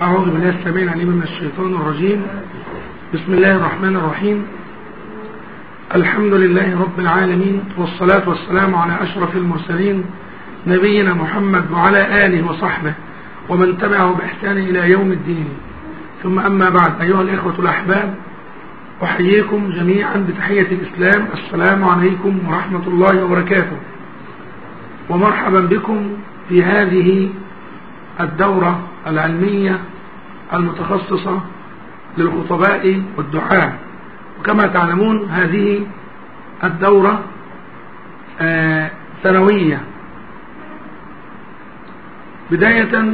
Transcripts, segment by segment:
أعوذ بالله السميع العليم من الشيطان الرجيم. بسم الله الرحمن الرحيم. الحمد لله رب العالمين، والصلاة والسلام على أشرف المرسلين نبينا محمد وعلى آله وصحبه ومن تبعه بإحسان إلى يوم الدين. ثم أما بعد، أيها الإخوة الأحباب، أحييكم جميعا بتحية الإسلام. السلام عليكم ورحمة الله وبركاته، ومرحبا بكم في هذه الدورة العلمية المتخصصة للخطباء والدعاة. وكما تعلمون هذه الدورة سنوية. بداية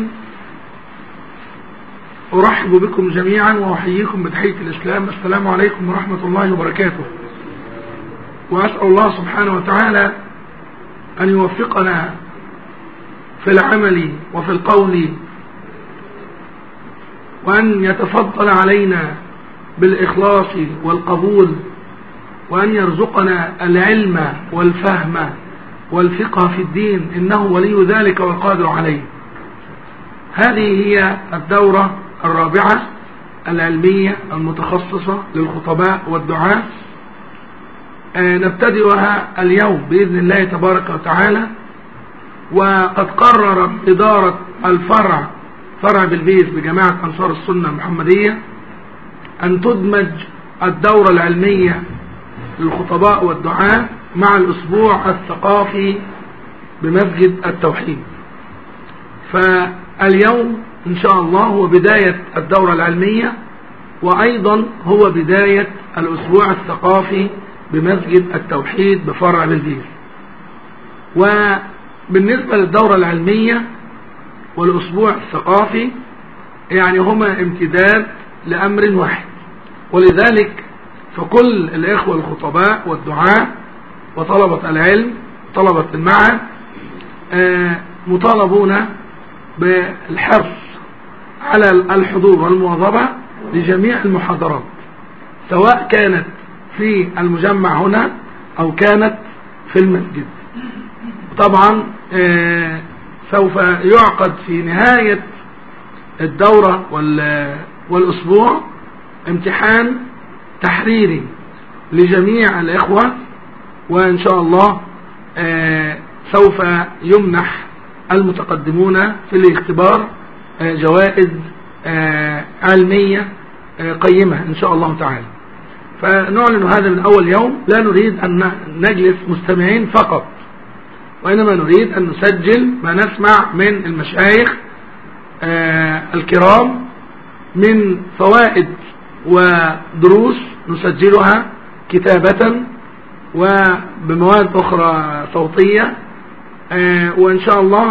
أرحب بكم جميعا وأحييكم بتحية الإسلام. السلام عليكم ورحمة الله وبركاته. وأسأل الله سبحانه وتعالى أن يوفقنا في العمل وفي القول، وأن يتفضل علينا بالإخلاص والقبول، وأن يرزقنا العلم والفهم والفقه في الدين، إنه ولي ذلك والقادر عليه. هذه هي الدورة الرابعة العلمية المتخصصة للخطباء والدعاة، نبتدئها اليوم بإذن الله تبارك وتعالى. وقد قرر إدارة الفرع، فرع بلبيس بجماعة أنصار السنة المحمدية، أن تدمج الدورة العلمية للخطباء والدعاة مع الأسبوع الثقافي بمسجد التوحيد. فاليوم إن شاء الله هو بداية الدورة العلمية، وأيضا هو بداية الأسبوع الثقافي بمسجد التوحيد بفرع بلبيس. وبالنسبة للدورة العلمية والأسبوع الثقافي يعني هما امتداد لأمر واحد، ولذلك فكل الإخوة الخطباء والدعاء وطلبة العلم طلبة المعهد مطالبون بالحرص على الحضور والمواظبة لجميع المحاضرات، سواء كانت في المجمع هنا أو كانت في المسجد. طبعا سوف يعقد في نهاية الدورة والأسبوع امتحان تحريري لجميع الإخوة، وإن شاء الله سوف يمنح المتقدمون في الاختبار جوائز علمية قيمة إن شاء الله تعالى. فنعلن هذا من أول يوم. لا نريد أن نجلس مستمعين فقط، وإنما نريد أن نسجل ما نسمع من المشايخ الكرام من فوائد ودروس، نسجلها كتابة وبمواد أخرى صوتية. وإن شاء الله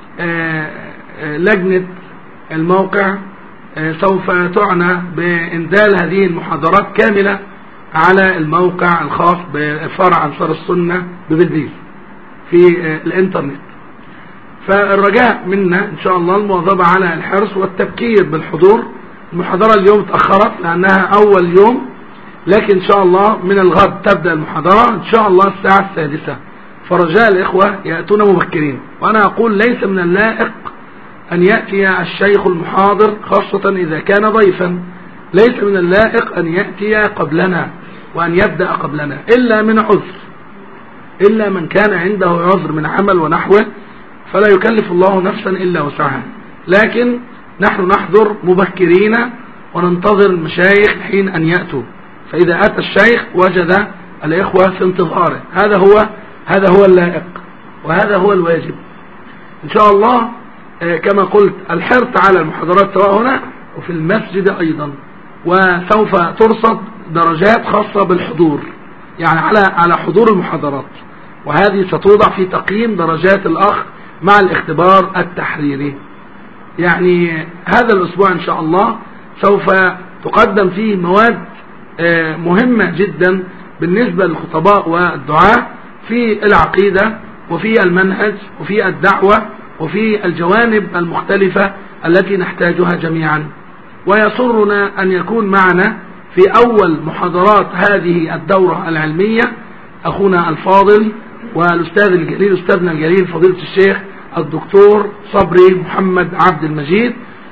لجنة الموقع سوف تعنى بإنزال هذه المحاضرات كاملة على الموقع الخاص بفرع أنصار السنة ببلبيس في الانترنت. فالرجاء منا إن شاء الله المواظبة على الحرص والتبكير بالحضور. المحاضرة اليوم تأخرت لأنها أول يوم، لكن إن شاء الله من الغد تبدأ المحاضرة إن شاء الله الساعة 6. فرجاء الإخوة يأتون مبكرين. وأنا أقول ليس من اللائق أن يأتي الشيخ المحاضر، خاصة إذا كان ضيفا، ليس من اللائق أن يأتي قبلنا وأن يبدأ قبلنا إلا من عذر، إلا من كان عنده عذر من عمل ونحوه، فلا يكلف الله نفسا إلا وسعها. لكن نحن نحضر مبكرين وننتظر المشايخ حين أن يأتوا، فإذا أتى الشيخ وجد الإخوة في انتظاره. هذا هو اللائق وهذا هو الواجب إن شاء الله. كما قلت الحرص على المحاضرات سواء هنا وفي المسجد أيضا، وسوف ترصد درجات خاصة بالحضور، يعني على حضور المحاضرات، وهذه ستوضع في تقييم درجات الأخ مع الاختبار التحريري. يعني هذا الأسبوع إن شاء الله سوف تقدم فيه مواد مهمة جدا بالنسبة للخطباء والدعاة في العقيدة وفي المنهج وفي الدعوة وفي الجوانب المختلفة التي نحتاجها جميعا. ويسرنا أن يكون معنا في أول محاضرات هذه الدورة العلمية أخونا الفاضل والأستاذ الجليل، أستاذنا الجليل فضيلة الشيخ الدكتور صبري محمد عبد المجيد،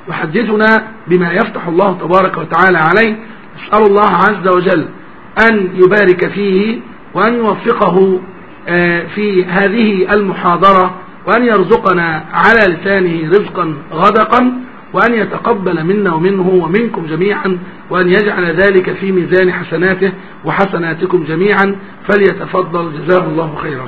يحدثنا بما يفتح الله تبارك وتعالى عليه. نسأل الله عز وجل أن يبارك فيه وأن يوفقه في هذه المحاضرة، وأن يرزقنا على لسانه رزقا غدقا، وأن يتقبل منا ومنه ومنكم جميعا، وأن يجعل ذلك في ميزان حسناته وحسناتكم جميعا. فليتفضل جزاه الله خيرا.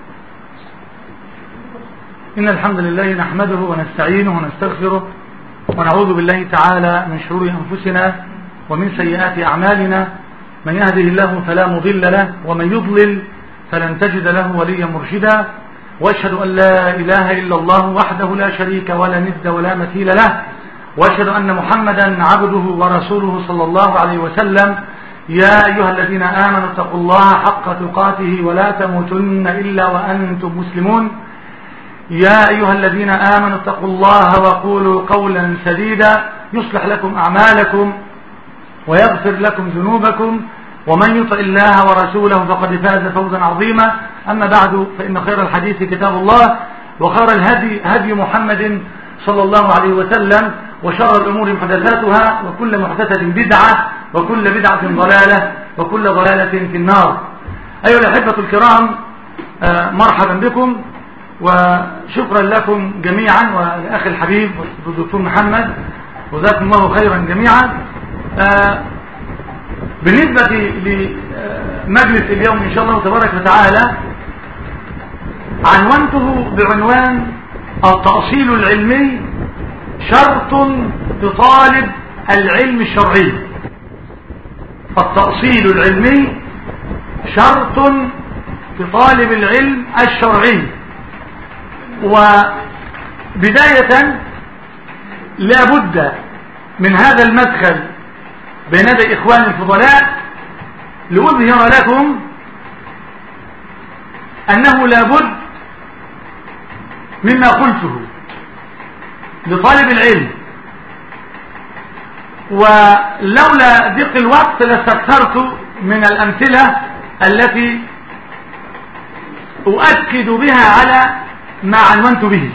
إن الحمد لله نحمده ونستعينه ونستغفره ونعوذ بالله تعالى من شرور أنفسنا ومن سيئات أعمالنا. من يهده الله فلا مضل له ومن يضلل فلن تجد له وليا مرشدا. وأشهد أن لا إله إلا الله وحده لا شريك ولا ند ولا مثيل له، وأشهد أن محمدا عبده ورسوله صلى الله عليه وسلم. يا أيها الذين آمنوا اتقوا الله حق تقاته ولا تموتن إلا وأنتم مسلمون. يا أيها الذين آمنوا اتقوا الله وقولوا قولا سديدا يصلح لكم أعمالكم ويغفر لكم ذنوبكم، ومن يطع الله ورسوله فقد فاز فوزا عظيما. أما بعد، فإن خير الحديث كتاب الله، وخير الهدي هدي محمد صلى الله عليه وسلم، وشر الأمور محدثاتها، وكل محدثة بدعة، وكل بدعة ضلالة، وكل ضلالة في النار. أيها الأحبة الكرام، مرحبا بكم وشكرا لكم جميعا، والأخ الحبيب والدكتور محمد، وجزاكم الله خيرا جميعا. بالنسبة لمجلس اليوم إن شاء الله تبارك وتعالى، عنوانته بعنوان التأصيل العلمي شرط لطالب العلم الشرعي. التأصيل العلمي شرط لطالب العلم الشرعي. وبداية لا بد من هذا المدخل بين يدي إخواني الفضلاء لأظهر لكم أنه لا بد مما قلته لطالب العلم، ولولا ضيق الوقت لاستكثرت من الأمثلة التي أؤكد بها على ما عنونت به.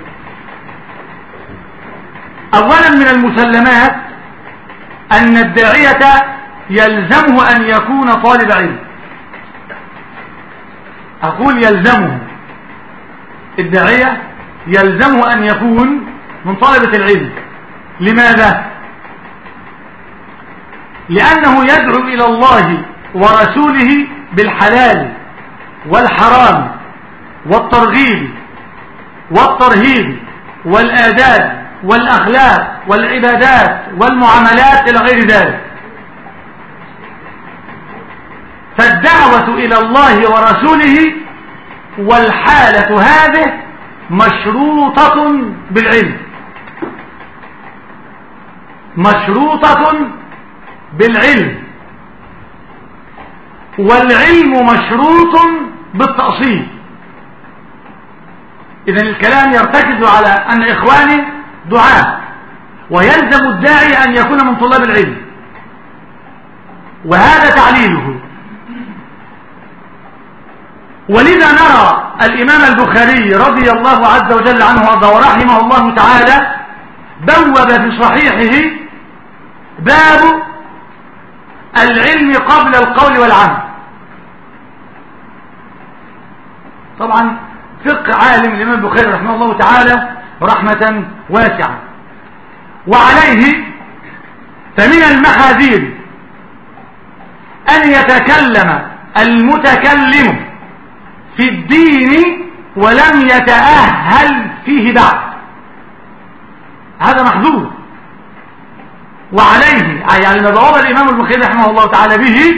أولا من المسلمات أن الداعية يلزمه أن يكون طالب علم. أقول يلزمه، الداعية يلزمه أن يكون من طالبة العلم. لماذا؟ لأنه يدعو إلى الله ورسوله بالحلال والحرام والترغيب والترهيب والآداب والأخلاق والعبادات والمعاملات إلى غير ذلك. فالدعوة إلى الله ورسوله والحالة هذه مشروطة بالعلم، مشروطة بالعلم، والعلم مشروط بالتأصيل. إذن الكلام يرتكز على أن إخواني دعاء، ويلزم الداعي أن يكون من طلاب العلم، وهذا تعليله. ولذا نرى الإمام البخاري رضي الله عز وجل عنه ورحمه الله تعالى بوب في صحيحه باب العلم قبل القول والعمل. طبعا فقه عالم الإمام البخاري رحمه الله تعالى رحمة واسعة. وعليه فمن المحاذير أن يتكلم المتكلم في الدين ولم يتأهل فيه بعد، هذا محذور. وعليه يعني ما بواب الإمام البخاري رحمه الله تعالى به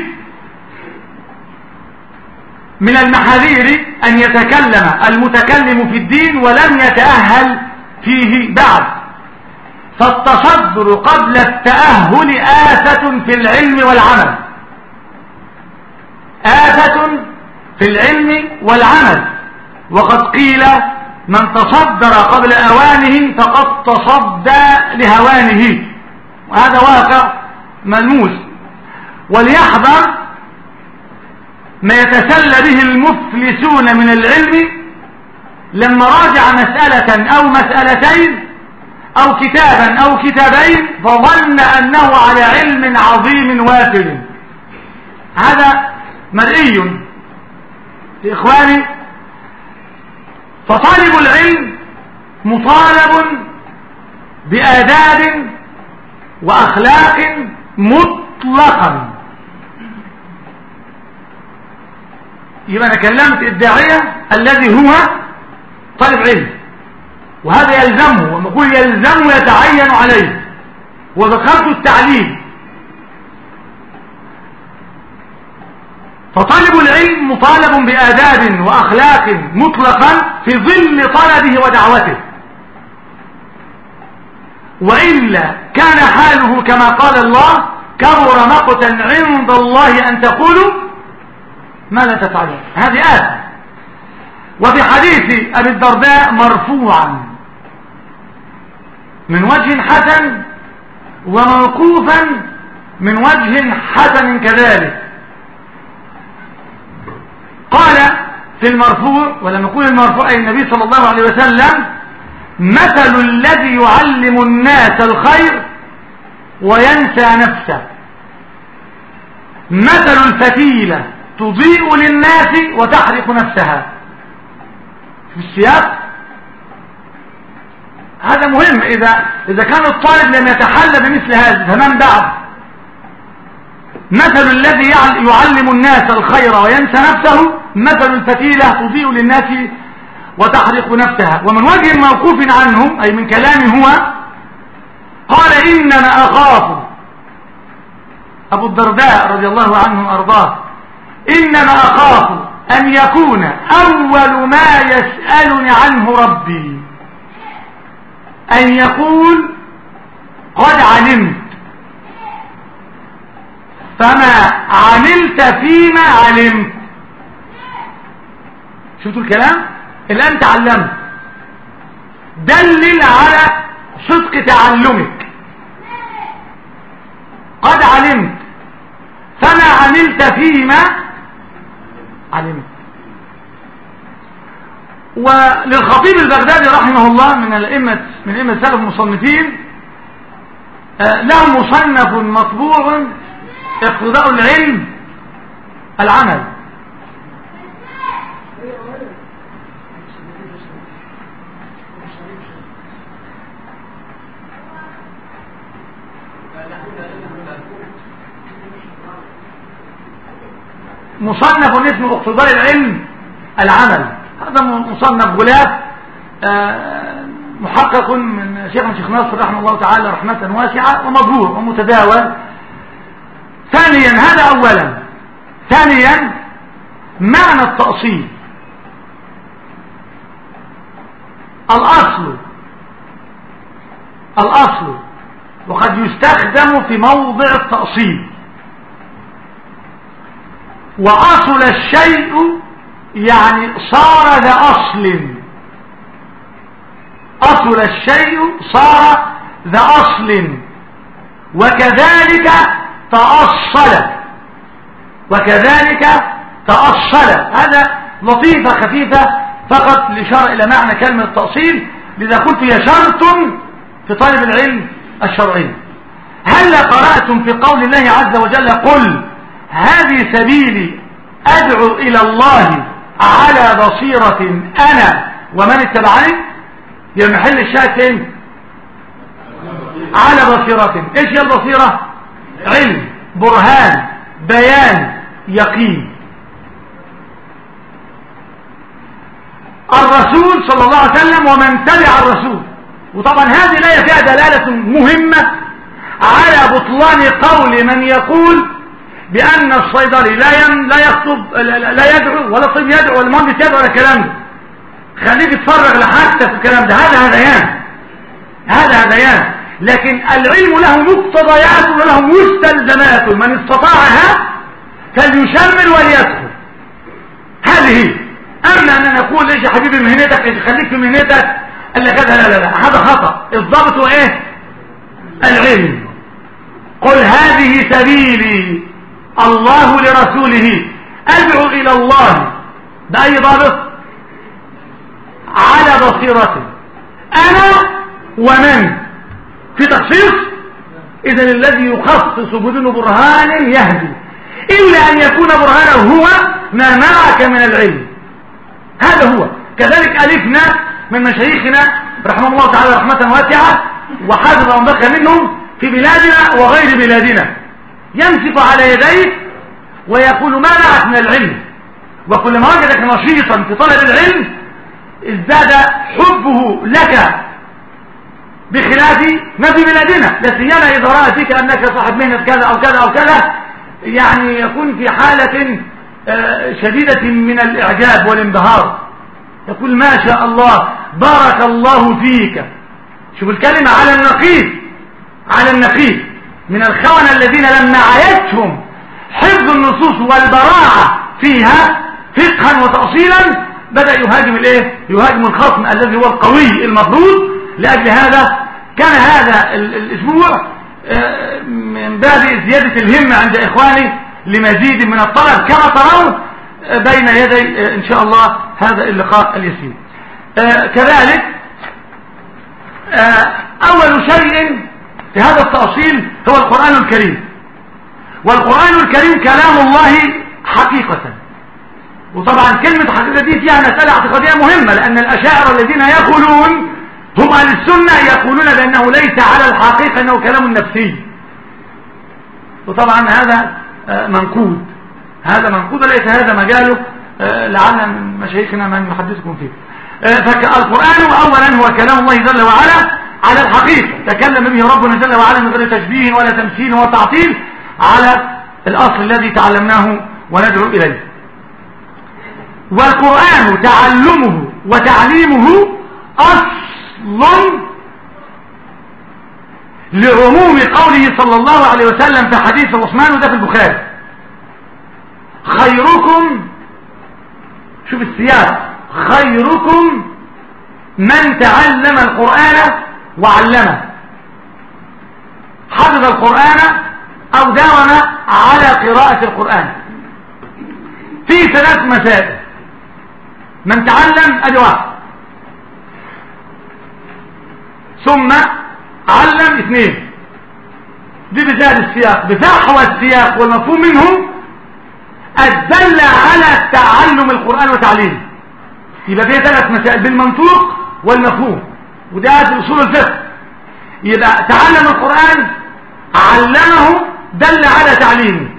من المحاذير أن يتكلم المتكلم في الدين ولم يتأهل فيه بعد. فالتصدر قبل التأهل آفة في العلم والعمل، آفة في العلم والعمل. وقد قيل من تصدر قبل أوانه فقد تصدى لهوانه، وهذا واقع ملموس. وليحذر ما يتسلى به المفلسون من العلم لما راجع مسألة أو مسألتين أو كتابا أو كتابين فظن أنه على علم عظيم وافر، هذا مرئي إخواني. فطالب العلم مطالب بآداب وأخلاق مطلقا. يبقى أنا كلمت الداعية الذي هو طالب علم، وهذا يلزمه، وما يقول يلزمه يتعين عليه، وذكرت التعليم. فطالب العلم مطالب بآداب وأخلاق مطلقا في ظل طلبه ودعوته، وإلا كان حاله كما قال الله: كبر مقتا عند الله أن تقولوا ما لا تفعلون. هذه آية. وفي حديث أبي الدرداء مرفوعا من وجه حسن، وموقوفا من وجه حسن كذلك. قال في المرفوع، ولما يقول المرفوع أي النبي صلى الله عليه وسلم: مثل الذي يعلم الناس الخير وينسى نفسه، مثل الفتيلة تضيء للناس وتحرق نفسها. في السياق هذا مهم. إذا كان الطالب لم يتحلى بمثل هذا فمن بعد؟ مثل الذي يعلم الناس الخير وينسى نفسه مثل الفتيلة تضيء للناس وتحرق نفسها. ومن وجه موقوف عنه أي من كلامه هو قال: إنما أخاف، أبو الدرداء رضي الله عنه وأرضاه، إنما أخاف أن يكون أول ما يسألني عنه ربي أن يقول قد علمت، فما عملت فيما علمت. شفتوا الكلام؟ الآن تعلمت، دلل على صدق تعلمك. قد علمت فما عملت فيما علمت. وللخطيب البغدادي رحمه الله من أئمة السلف المصنفين له مصنف مطبوع: اقتضاء العلم العمل. مصنف اسمه اقتضاء العلم العمل. هذا مصنف غلاف محقق من شيخ ناصر رحمه الله تعالى رحمة واسعة، ومطبوع ومتداول. ثانيا، هذا أولا. ثانيا، معنى التأصيل. الأصل وقد يستخدم في موضع التأصيل. وأصل الشيء يعني صار ذا أصل. أصل الشيء صار ذا أصل. وكذلك تأصل. هذا لطيفة خفيفة فقط لإشارة إلى معنى كلمة التأصيل. لذا قلت هي شرط في طالب العلم الشرعي. هل قرأتم في قول الله عز وجل: قل هذه سبيلي أدعو إلى الله على بصيرة أنا ومن اتبعني؟ يا محل الشاهد فين؟ على بصيرة. ايش هي البصيرة؟ علم، برهان، بيان، يقين. الرسول صلى الله عليه وسلم ومن تبع الرسول. وطبعا هذه الآية فيها دلالة مهمة على بطلان قول من يقول بأن الصيدلي لا يخطب لا يدعو، ولا الطبيب يدعو، ولا المهندس يدعو، ولا الكلام ده. خليك تتفرغ لحاجتك في الكلام ده. هذا هذيان. لكن العلم له مقتضيات وله مستلزمات، من استطاعها فليشمل وليدخل. هذه. أما أن نقول إيش يا حبيبي مهنتك، إيش خليك في مهنتك، قال لك لا، هذا خطأ. الضابط هو إيه؟ العلم. قل هذه سبيلي الله لرسوله أدعو إلى الله بأي ضابط؟ على بصيرة أنا ومن في تخصيص؟ إذا الذي يخصص بدون برهان يهدي، إلا أن يكون برهانه هو ما معك من العلم. هذا هو. كذلك ألفنا من مشايخنا رحمه الله تعالى رحمة واسعة وحافظ من بقي منهم في بلادنا وغير بلادنا، يمسك على يديك ويقول ما معك من العلم، وكلما وجدك نشيطا في طلب العلم ازداد حبه لك بخلاف ما في بلادنا، لا سيما إذا رأى فيك أنك صاحب مهنة كذا أو كذا أو كذا، يعني يكون في حالة شديدة من الإعجاب والانبهار، يقول ما شاء الله بارك الله فيك. شوف الكلمة على النقيض، على النقيض من الخونة الذين لما عايتهم حفظ النصوص والبراعة فيها فقها وتأصيلا بدأ يهاجم الايه؟ يهاجم الخصم الذي هو القوي المفروض. لأجل هذا كان هذا الأسبوع من باب زيادة الهمة عند إخواني لمزيد من الطلب كما ترون بين يدي إن شاء الله هذا اللقاء اليسير. كذلك أول شيء في هذا التأصيل هو القرآن الكريم، والقرآن الكريم كلام الله حقيقة. وطبعا كلمة حقيقة دي فيها مسألة اعتقادية مهمة، لأن الأشاعرة الذين يقولون هم أهل السنة يقولون بأنه ليس على الحقيقة أنه كلام نفسي، وطبعا هذا منقود، هذا منقود ليس هذا مجاله، لعل من مشايخنا من يحدثكم فيه. فالقرآن أولا هو كلام الله جل وعلا على الحقيقة، تكلم به ربنا جل وعلا من غير تشبيه ولا تمثيل ولا تعطيل، على الأصل الذي تعلمناه وندعو إليه. والقرآن تعلمه وتعليمه أصل لعموم قوله صلى الله عليه وسلم في حديث عثمان وده في البخاري: خيركم، شوف السياق، خيركم من تعلم القرآن وعلمه، حفظ القرآن أو داوم على قراءة القرآن. في 3 مسائل: من تعلم أدي 1، ثم علم 2، دي بزاد السياق، بفحوى السياق والمفهوم منه الدل على تعلم القرآن وتعليمه. يبقى فيه 3 مسائل بالمنطوق والمفهوم، وده في أصول الفقه. يبقى تعلم القرآن، علمه، دل على تعليمه.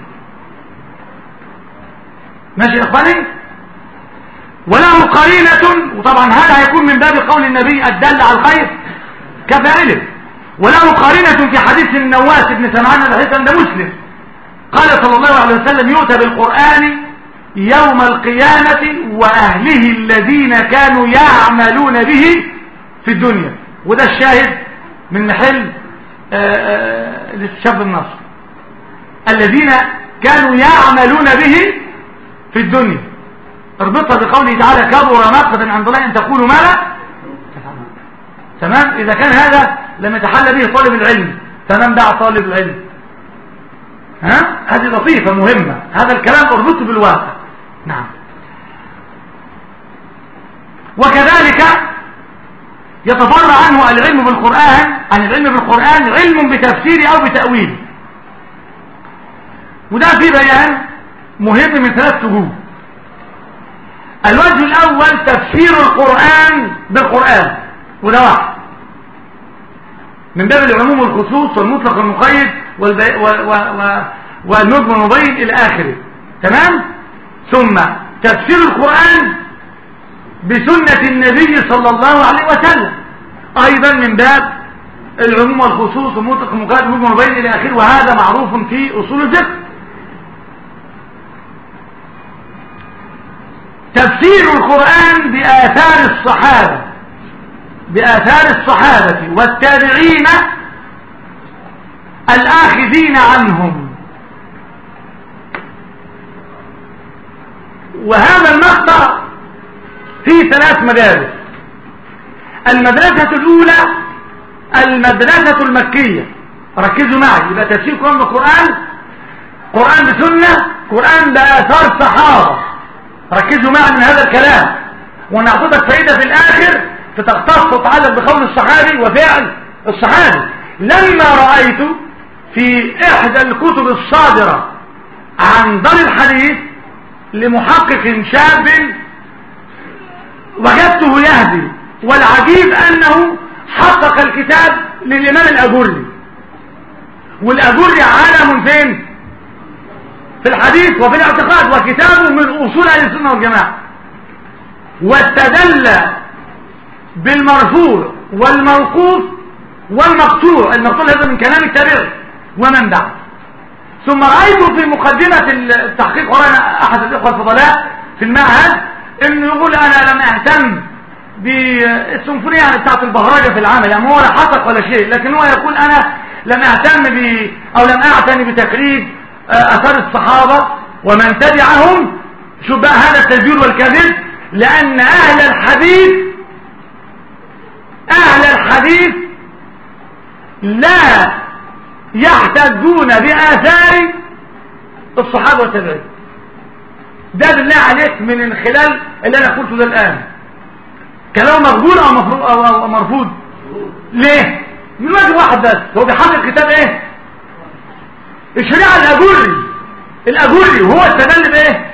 ماشي يا اخواني؟ وله قرينة، وطبعا هذا هيكون من باب قول النبي الدل على الخير كفاعله. وله قرينة في حديث النواس بن سمعان الحسن ده مسلم، قال صلى الله عليه وسلم: يؤتى بالقرآن يوم القيامة وأهله الذين كانوا يعملون به في الدنيا. وده الشاهد من محل للشاب النصر، الذين كانوا يعملون به في الدنيا، اربطها بقوله تعالى: كبر مقتا عند الله ان تقولوا ما لا تفعلون. تمام؟ اذا كان هذا لم يتحلى به طالب العلم فمن دع طالب العلم؟ هذه لطيفة مهمة، هذا الكلام اربطه بالواقع. نعم. وكذلك يتفرع عنه العلم بالقرآن، عن العلم بالقرآن علم بتفسير او بتأويل، وده في بيان مهم من 3 وجوه. الوجه الاول تفسير القرآن بالقرآن، وده واحد من باب العموم والخصوص والمطلق والمقيد والمجمل والمبين الى اخره. تمام؟ ثم تفسير القرآن بسنة النبي صلى الله عليه وسلم، ايضا من باب العموم والخصوص والمطلق والمقيد والمجمل والمبين الى اخره، وهذا معروف في اصول الفقه. تفسير القرآن بآثار الصحابة، بآثار الصحابة والتابعين الآخذين عنهم. وهذا المقطع فيه 3 مدارس. المدرسة الأولى المدرسة المكية، ركزوا معي، يبقى تفسير القرآن بالقرآن، قرآن بسنة، قرآن بآثار صحابة. ركزوا معي من هذا الكلام، ونعطيك فائدة في الآخر تختص وتتعلق بقول الصحابي وفعل الصحابي. لما رأيت في إحدى الكتب الصادرة عن دار الحديث لمحقق شاب وجدته يهدي، والعجيب أنه حقق الكتاب للإمام الأجري، والأجري عالم فين؟ في الحديث وفي الاعتقاد، وكتابه من أصول أهل السنة والجماعة، واستدل بالمرفوع والموقوف والمقطوع. المقطوع هذا من كلام التابعي ومن بعد. ثم رأيت في مقدمة التحقيق ورانا أحد الإخوة الفضلاء في المعهد إنه يقول أنا لم أهتم بالسيمفونية يعني بتاعت البهرجة في العمل، يعني هو لا حقق ولا شيء، لكن هو يقول أنا لم أهتم أو لم أعتني بتقريب أثار الصحابة ومن تبعهم. شوف بقى هذا التزوير والكذب، لأن أهل الحديث لا يحتجون بآثار الصحابة والتابعين. ده بالله عليك من خلال اللي أنا قلته ده الآن كلام مقبول أو مرفوض. ليه؟ من وجه واحد بس، هو بيحقق كتاب إيه؟ الشريعة الأجري وهو استدل بإيه؟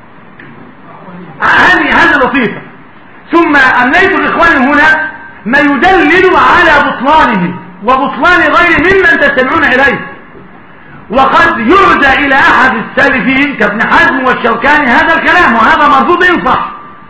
هذه لطيفة. ثم أمليت لإخواني هنا ما يدلل على بطلانه وبطلان غيره ممن تستمعون إليه. وقد يرجى إلى أحد السالفين كابن حزم والشوكاني هذا الكلام، وهذا مرفوض ينصح،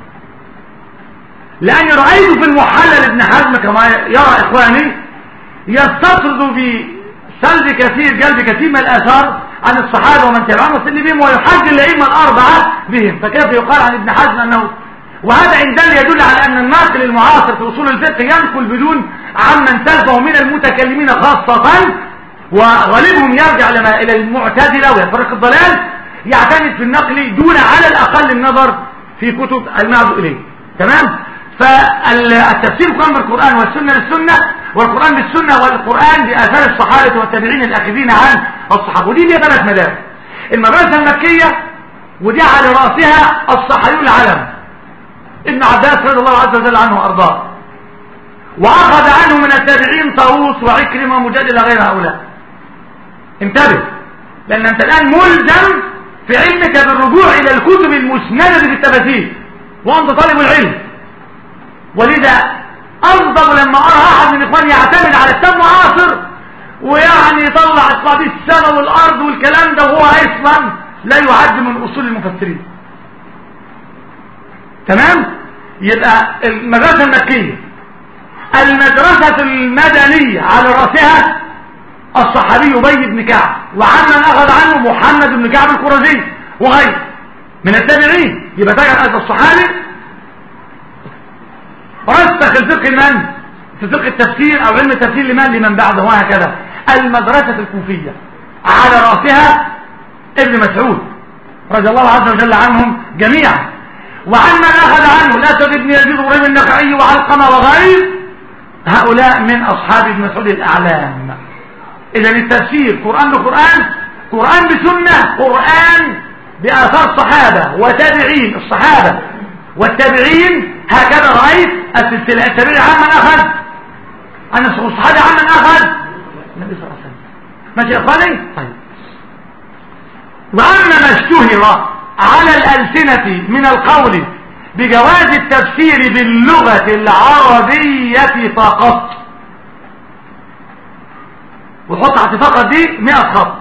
لأني رأيت في المحلل ابن حزم كما يرى إخواني يستطرد بسلب كثير قلب كثير من الآثار عن الصحابة ومن تبعهم وسلم بهم، ويحج الأئمة الأربعة بهم. فكيف يقال عن ابن حزم أنه، وهذا عندنا يدل على أن الناقل المعاصر في أصول الفقه ينقل بدون عمن سلفه من المتكلمين خاصة، وغالبهم يرجع إلى المعتزلة ويفرق الضلال، يعتمد في النقل دون على الأقل النظر في كتب المعزو إليه. تمام؟ فالتفسير كان بالقرآن والسنة للسنة، والقرآن بالسنة، والقرآن بآثار الصحابة والتابعين الأخذين عن الصحابة. ودي ليه 3 مدارس. المدرسة المكية ودي على رأسها الصحابي العلم ابن عباس رضي الله عز وجل عنه وأرضاه، وأخذ عنه من التابعين طاووس وعكرمة ومجاهد إلى غير هؤلاء. انتبه، لأن أنت الآن ملزم في علمك بالرجوع إلى الكتب المسندة في التفاسير وأنت طالب العلم. ولذا أغضب لما أرى أحد من إخواني يعتمد على كتاب معاصر ويعني يطلع إصلاحات السماء والأرض والكلام ده، وهو أصلا لا يعد من أصول المفسرين. تمام؟ يبقى المدرسة المكية. المدرسة المدنية على رأسها الصحابي أبي بن كعب، وعمن أخذ عنه محمد بن كعب القرظي وغيره من التابعين. يبقى تجعل هذا الصحابي رسخ الفقه لمن؟ في فقه التفسير أو علم التفسير لمن بعده، وهكذا. المدرسة الكوفية على رأسها ابن مسعود رضي الله عز وجل عنهم جميعا، وعمن أخذ عنه الأسود بن يزيد وريم النخعي وعلقمة وغيره، هؤلاء من أصحاب ابن مسعود الأعلام. إذا التفسير قرآن بقرآن، قرآن بسنة، قرآن بآثار صحابة وتابعين، الصحابة والتابعين. هكذا رأيت السلسلة. التابعي عمن أخذ عن الصحابة، عمن أخذ النبي صلى الله عليه وسلم. ماشي يا إخواني؟ طيب. وأما ما اشتهر على الألسنة من القول بجواز التفسير باللغة العربية فقط، وحط تحت فقط دي 100 خط،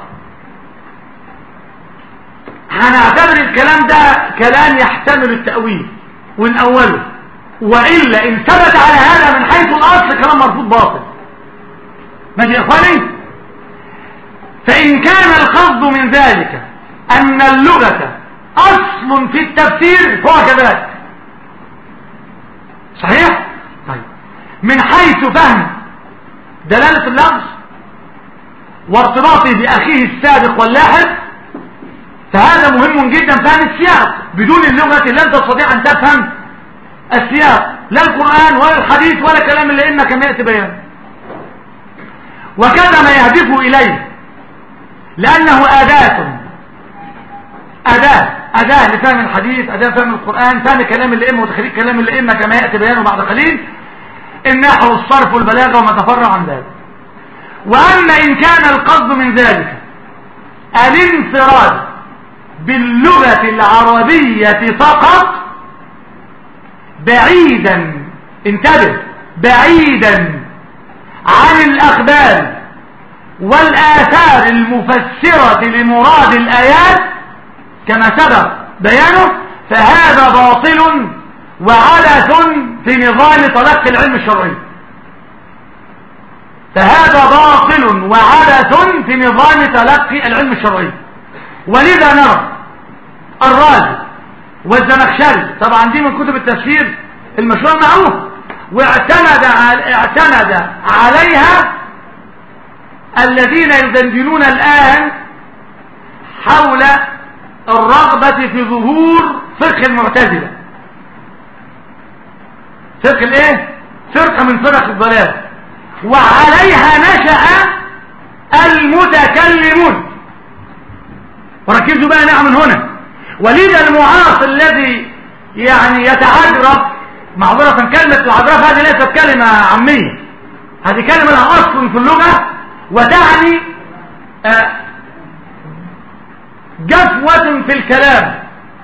هنعتبر الكلام ده كلام يحتمل التأويل ونأوله، وإلا إن ثبت على هذا من حيث الأصل كلام مرفوض باطل. ماشي يا إخواني؟ فإن كان القصد من ذلك أن اللغة أصل في التفسير فهو كذلك صحيح؟ طيب، من حيث فهم دلالة اللفظ وارتباطه بأخيه السابق واللاحق، فهذا مهم جدا فهم السياق. بدون اللغة لن تستطيع أن تفهم السياق، لا القرآن ولا الحديث ولا كلام الأئمة كما يأتي بيان. وكذا ما يهدف إليه، لأنه أداة لفهم الحديث، أداة لفهم القرآن، فهم كلام الأئمة وتخريج كلام الأئمة كما يأتي بيانه بعد قليل، النحو والصرف والبلاغة وما تفرع عن ذلك. وأما إن كان القصد من ذلك الانفراد باللغة العربية فقط بعيدا، انتبه، بعيدا عن الأخبار والآثار المفسرة لمراد الآيات كما سبق بيانه، فهذا باطل وعبث في نظام تلقي العلم الشرعي. فهذا باطل وعبث في نظام تلقي العلم الشرعي. ولذا نرى الرازي والزمخشري، طبعا دي من كتب التفسير المشهور معروف، واعتمد عليها الذين يدندنون الآن حول الرغبة في ظهور فقه المعتزلة، فقه الايه؟ فرقة من فرق الضلال، وعليها نشأ المتكلمون. وركزوا بقى نعم من هنا. ولذا المعاصر الذي يعني يتعجرف، معذرة كلمة العجرف هذه ليست كلمة عامية، هذه كلمة لها أصل في اللغة وتعني جفوة في الكلام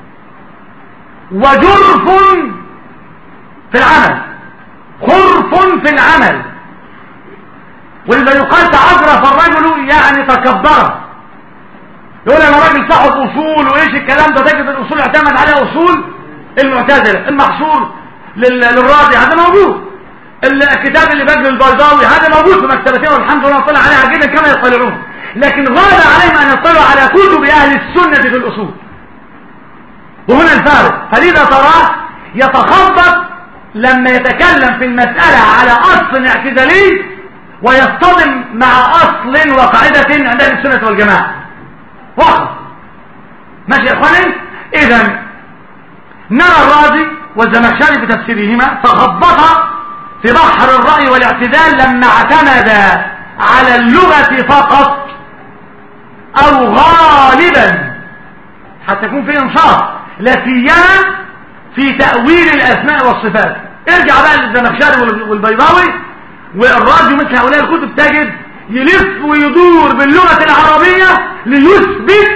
وجرف في العمل، خرف في العمل. ولذا يقال تعجرف الرجل يعني تكبر، يقول انا راجل صاحب اصول وايش الكلام ده، تجد الاصول اعتمد عليها اصول المعتزله. المحصول للراضي هذا موجود، الكتاب اللي بجل البيضاوي هذا موجود في مكتبتين والحمد لله طلع عليها جدا كما يطلعون، لكن غاب عليهم ان يطلعوا على كتب اهل السنه في الاصول. وهنا الفارق. فلذا تراه يتخبط لما يتكلم في المساله على اصل اعتزالي ويصطدم مع اصل وقاعده عند اهل السنه والجماعه فقط. ماشي يا اخواني؟ اذا نرى الرازي والزمخشري بتفسيرهما تخبطا في بحر الرأي والاعتدال لما اعتمد على اللغة فقط او غالبا حتى يكون في انصاف، لا سيما في تأويل الاسماء والصفات. ارجع بقى للزمخشري والبيضاوي والرازي مثل هؤلاء الكتب تجد يلف ويدور باللغة العربية ليثبت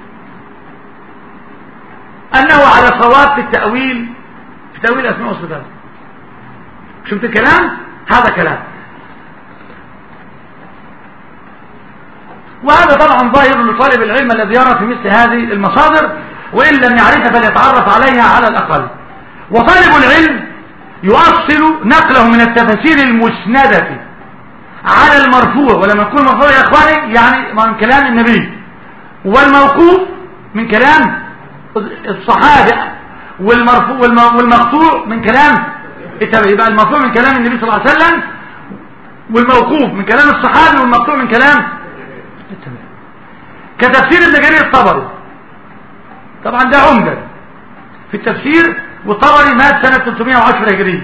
انه على صواب في التأويل، في تأويل الاسماء والصفات. شفت الكلام؟ هذا كلام. وهذا طبعا ظاهر لطالب العلم الذي يرى في مثل هذه المصادر، وإن لم يعرفها فليتعرف عليها على الأقل. وطالب العلم يؤصل نقله من التفاسير المسندة على المرفوع، ولما يكون مرفوع يا إخواني يعني من كلام النبي، والموقوف من كلام الصحابة، والمقطوع من كلام، يبقى المرفوع من كلام النبي صلى الله عليه وسلم، والموقوف من كلام الصحابي، والمقطوع من كلام التابعي. كتفسير ابن جرير الطبري، طبعا ده عمدة في التفسير، والطبري مات سنة 310 هجرية.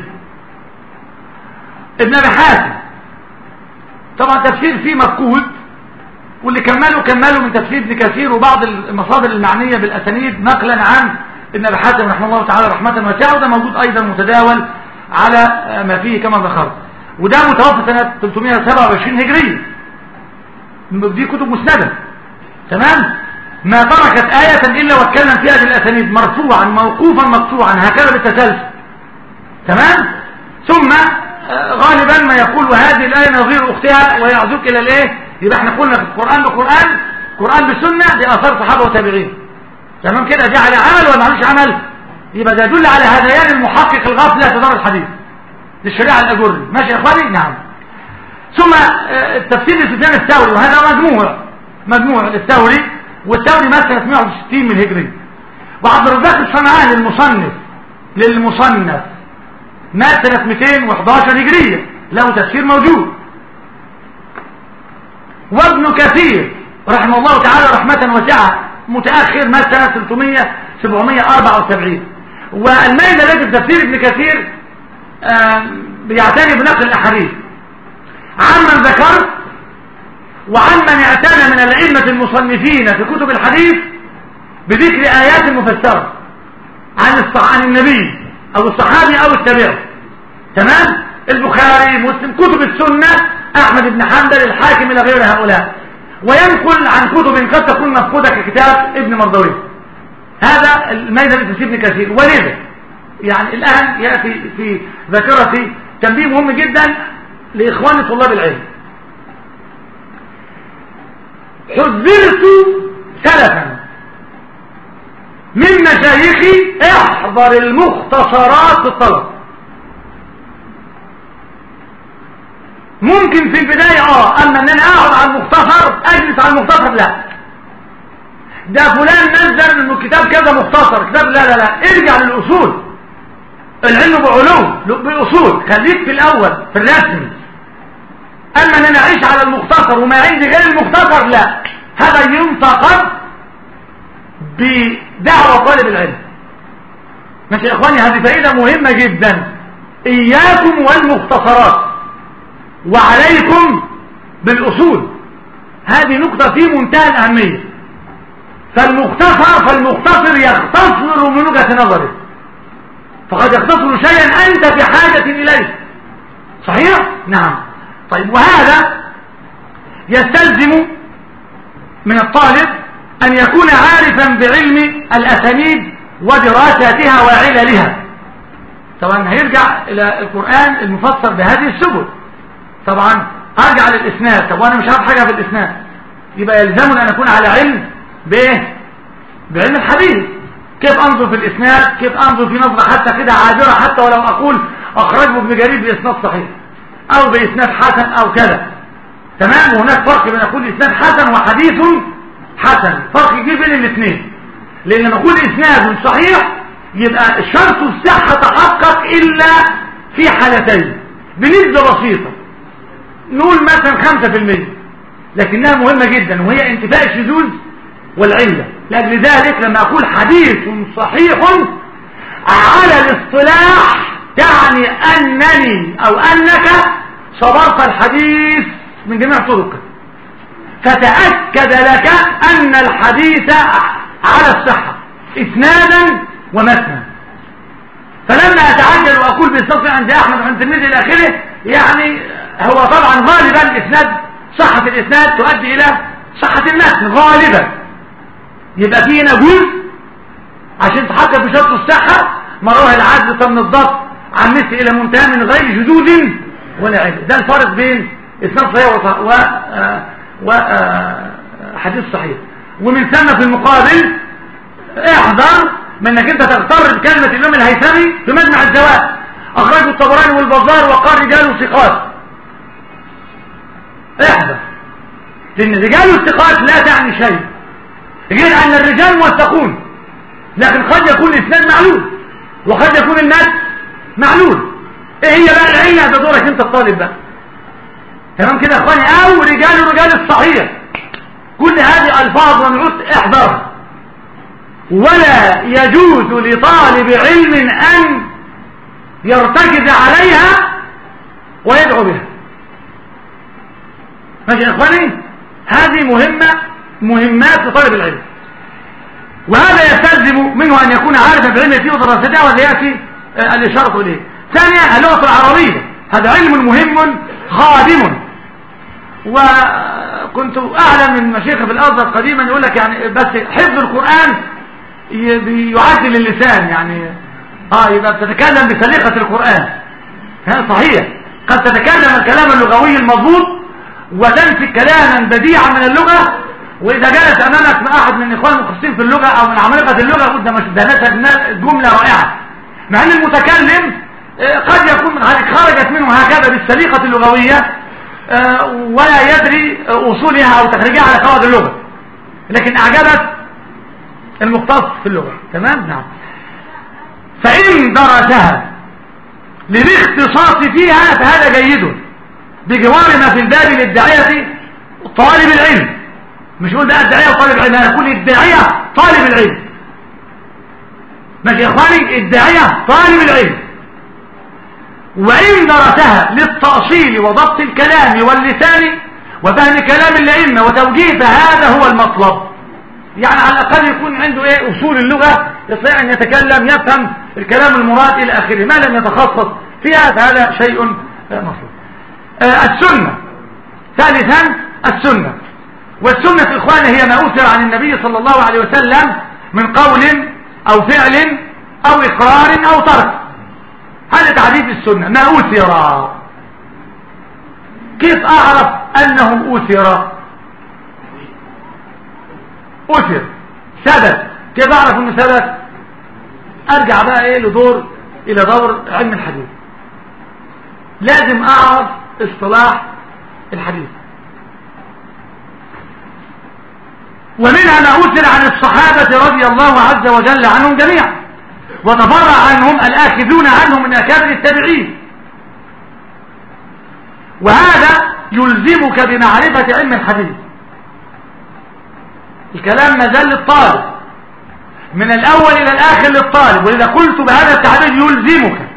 ابن ابي حاتم طبعا تفسير فيه مفقود، واللي كملوا من تفسير ابن كثير وبعض المصادر المعنية بالاسانيد نقلا عن ابن ابي حاتم رحمه الله تعالى رحمة واسعة، وده موجود ايضا متداول على ما فيه كما ذكرت. وده متوفى سنة 327 هجرية. دي كتب مسندة تمام، ما تركت آية إلا واتكلم فيها بالأسانيد مرفوعا موقوفا مقطوعا هكذا بالتسلسل تمام. ثم غالبا ما يقول وهذه الآية نظير أختها ويعزوك إلى الإيه، يبقى احنا قلنا القرآن بقرآن، قرآن بسنة بآثار صحابة وتابعين تمام كده. جعل عمل ولا معلوش عمل، يبقى ده يدل على هذيان المحقق الغافل في دار الحديث للشريعة الأجري. ماشي يا إخواني؟ نعم. ثم التفسير لسفيان الثوري، وهذا مجموع الثوري، والثوري مات سنة 160 من الهجري. وعبد الرزاق الصنعاني للمصنف مات سنة 211 هجرية، له تفسير موجود. وابن كثير رحمه الله تعالى رحمة واسعة متأخر، مات سنة 774. والميل الذي في تفسير ابن كثير بيعتني بنقل الأحاديث عمن ذكرت وعمن اعتنى من الأئمة المصنفين في كتب الحديث بذكر آيات مفسرة عن النبي أو الصحابي أو التابعي تمام. البخاري مسلم كتب السنة أحمد بن حنبل، الحاكم، إلى غير هؤلاء، وينقل عن كتب قد تكون مفقودة ككتاب ابن مردويه. هذا الميزة في ابن كثير. ولذا يعني الآن يأتي في ذاكرتي تنبيه مهم جدا لإخواني طلاب العلم. حذرت سلفا من مشايخي احضر المختصرات في الطلب. ممكن في البداية اما ان انا اقعد على المختصر اجلس على المختصر، لا، ده فلان نزل انه كتاب كذا مختصر كتاب، لا لا لا، ارجع للاصول. العلم بعلوم باصول، خليك في الاول في الرسم. اما ان انا اعيش على المختصر وما عندي غير المختصر، لا، هذا ينتقد بدعوة طالب العلم. ماشي يا اخواني، هذه فائدة مهمة جدا. اياكم والمختصرات وعليكم بالاصول، هذه نقطة في منتهى الاهمية. فالمختصر يختصر من وجهة نظره، فقد يختصر شيئا انت في حاجة اليه. صحيح؟ نعم. طيب، وهذا يستلزم من الطالب أن يكون عارفا بعلم الأسانيد ودراساتها وعللها. طبعا هيرجع إلى القرآن المفسر بهذه السبل. طبعا هرجع للإسناد. طب وأنا مش عارف حاجة في الإسناد، يبقى يلزمني أن أكون على علم بعلم الحديث. كيف أنظر في الإسناد، كيف أنظر في نظرة حتى كده عابرة، حتى ولو أقول أخرجه ابن جرير بإسناد صحيح أو بإسناد حسن أو كذا. تمام. وهناك فرق بين أقول إسناد حسن وحديث حسن، فرق كبير بين الاثنين. لأن لما أقول إسناد صحيح يبقى شرط الصحة تحقق إلا في حالتين بنسبة بسيطة، نقول مثلا 5%، لكنها مهمة جدا، وهي انتفاء الشذوذ والعلة. لأجل ذلك لما أقول حديث صحيح على الاصطلاح تعني أنني أو أنك صبرت الحديث من جميع طرقه، فتأكد لك أن الحديث على الصحة إسنادا ومتنا. فلما أتعجل وأقول بالصدق عند أحمد وعند الترمذي إلى آخره، يعني هو طبعا غالبا الإسناد، صحة الإسناد تؤدي إلى صحة المتن غالبا. يبقى فيه هنا جزء عشان تحقق بشرط الصحة مروه العدل تم الضبط عن مثل إلى منتهى من غير شذوذ ولا علة. ده الفرق بين إسناد صحيح وحديث صحيح. ومن ثم في المقابل احذر من انك انت تغتر بكلمة الإمام الهيثمي في مجمع الزوائد، أخرجه الطبراني والبزار وقال رجاله ثقات. احذر، لأن رجال الثقات لا تعني شيء غير أن الرجال موثقون، لكن قد يكون الإسناد معلول وقد يكون الناس معلول. ايه هي بقى العلة؟ ده دورك انت الطالب بقى. تمام كده يا اخواني؟ او رجال الصحيح، كل هذه الفاظ ونعود احذرها. ولا يجوز لطالب علم ان يرتكز عليها ويدعو بها. ماشي يا اخواني؟ هذه مهمات لطالب العلم، وهذا يستلزم منه ان يكون عارفا بعلم فيه ودراستها، وهذا ياتي الاشاره اليه. ثانيا اللغه العربيه، هذا علم مهم خادم. وكنت اعلم من مشايخ في الازهر قديما يقول لك يعني بس حفظ القران يعدل اللسان، يعني يبقى بتتكلم بسليقه القران. صحيح، قد تتكلم الكلام اللغوي المضبوط وتنسي كلاما بديعا من اللغه، واذا جلس امامك احد من اخوان المختصين في اللغه او من عمالقه اللغه قد ده جمله رائعه، مع ان المتكلم قد يكون خرجت منه هكذا بالسليقه اللغويه ولا يدري اصولها او تخريجها على قواعد اللغه، لكن اعجبت المختص في اللغه. تمام. نعم. فان درسها للاختصاص فيها فهذا جيد، بجوار ما في الباب للداعيه طالب العلم. مش يقول بقى الداعيه وطالب العلم، انا اقول الداعيه طالب العلم. ماشي يا اخواني؟ الداعيه طالب العلم. وإن درسها للتأصيل وضبط الكلام واللسان وفهم كلام الأئمة وتوجيه، فهذا هو المطلب. يعني على الأقل يكون عنده أصول اللغة، يستطيع أن يتكلم يفهم الكلام المراد إلى آخره. ما لم يتخصص فيها فهذا شيء مطلوب. السنة ثالثا السنة. والسنة إخواني هي ما أثر عن النبي صلى الله عليه وسلم من قول أو فعل أو إقرار أو ترك. هذا تعريف السنة، ما أثر. كيف أعرف أنه أثر؟ أثر ثبت. كيف أعرف أنه ثبت؟ أرجع بقى إلى دور علم الحديث. لازم أعرف اصطلاح الحديث، ومنها ما أثر عن الصحابة رضي الله عز وجل عنهم جميعا، وتفرع عنهم الآخذون عنهم من أكابر التابعين. وهذا يلزمك بمعرفة علم الحديث. الكلام ما زال للطالب من الأول إلى الآخر للطالب، وإذا قلت بهذا التعبير يلزمك،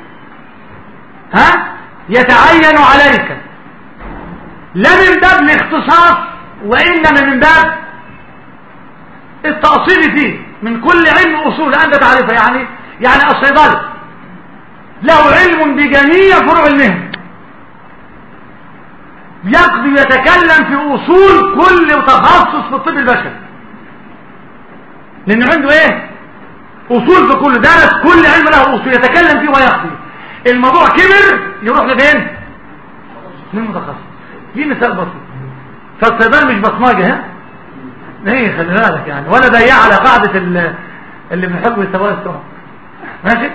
يتعين عليك، لا من باب الاختصاص وإنما من باب التأصيل فيه. من كل علم أصول أنت تعرفها، يعني الصيدلي له علم بجميع فروع المهنة، يقضي يتكلم في أصول كل تخصص في الطب البشري، لأنه عنده أصول في كل درس، كل علم له أصول يتكلم فيه ويقضي. الموضوع كبر يروح لفين؟ للمتخصص. دي مثال بسيط. فالصيدلي مش بصماجة، خلي بالك ولا ضيع على قاعدة اللي بنحبوا يسووها السرعة. ماشي.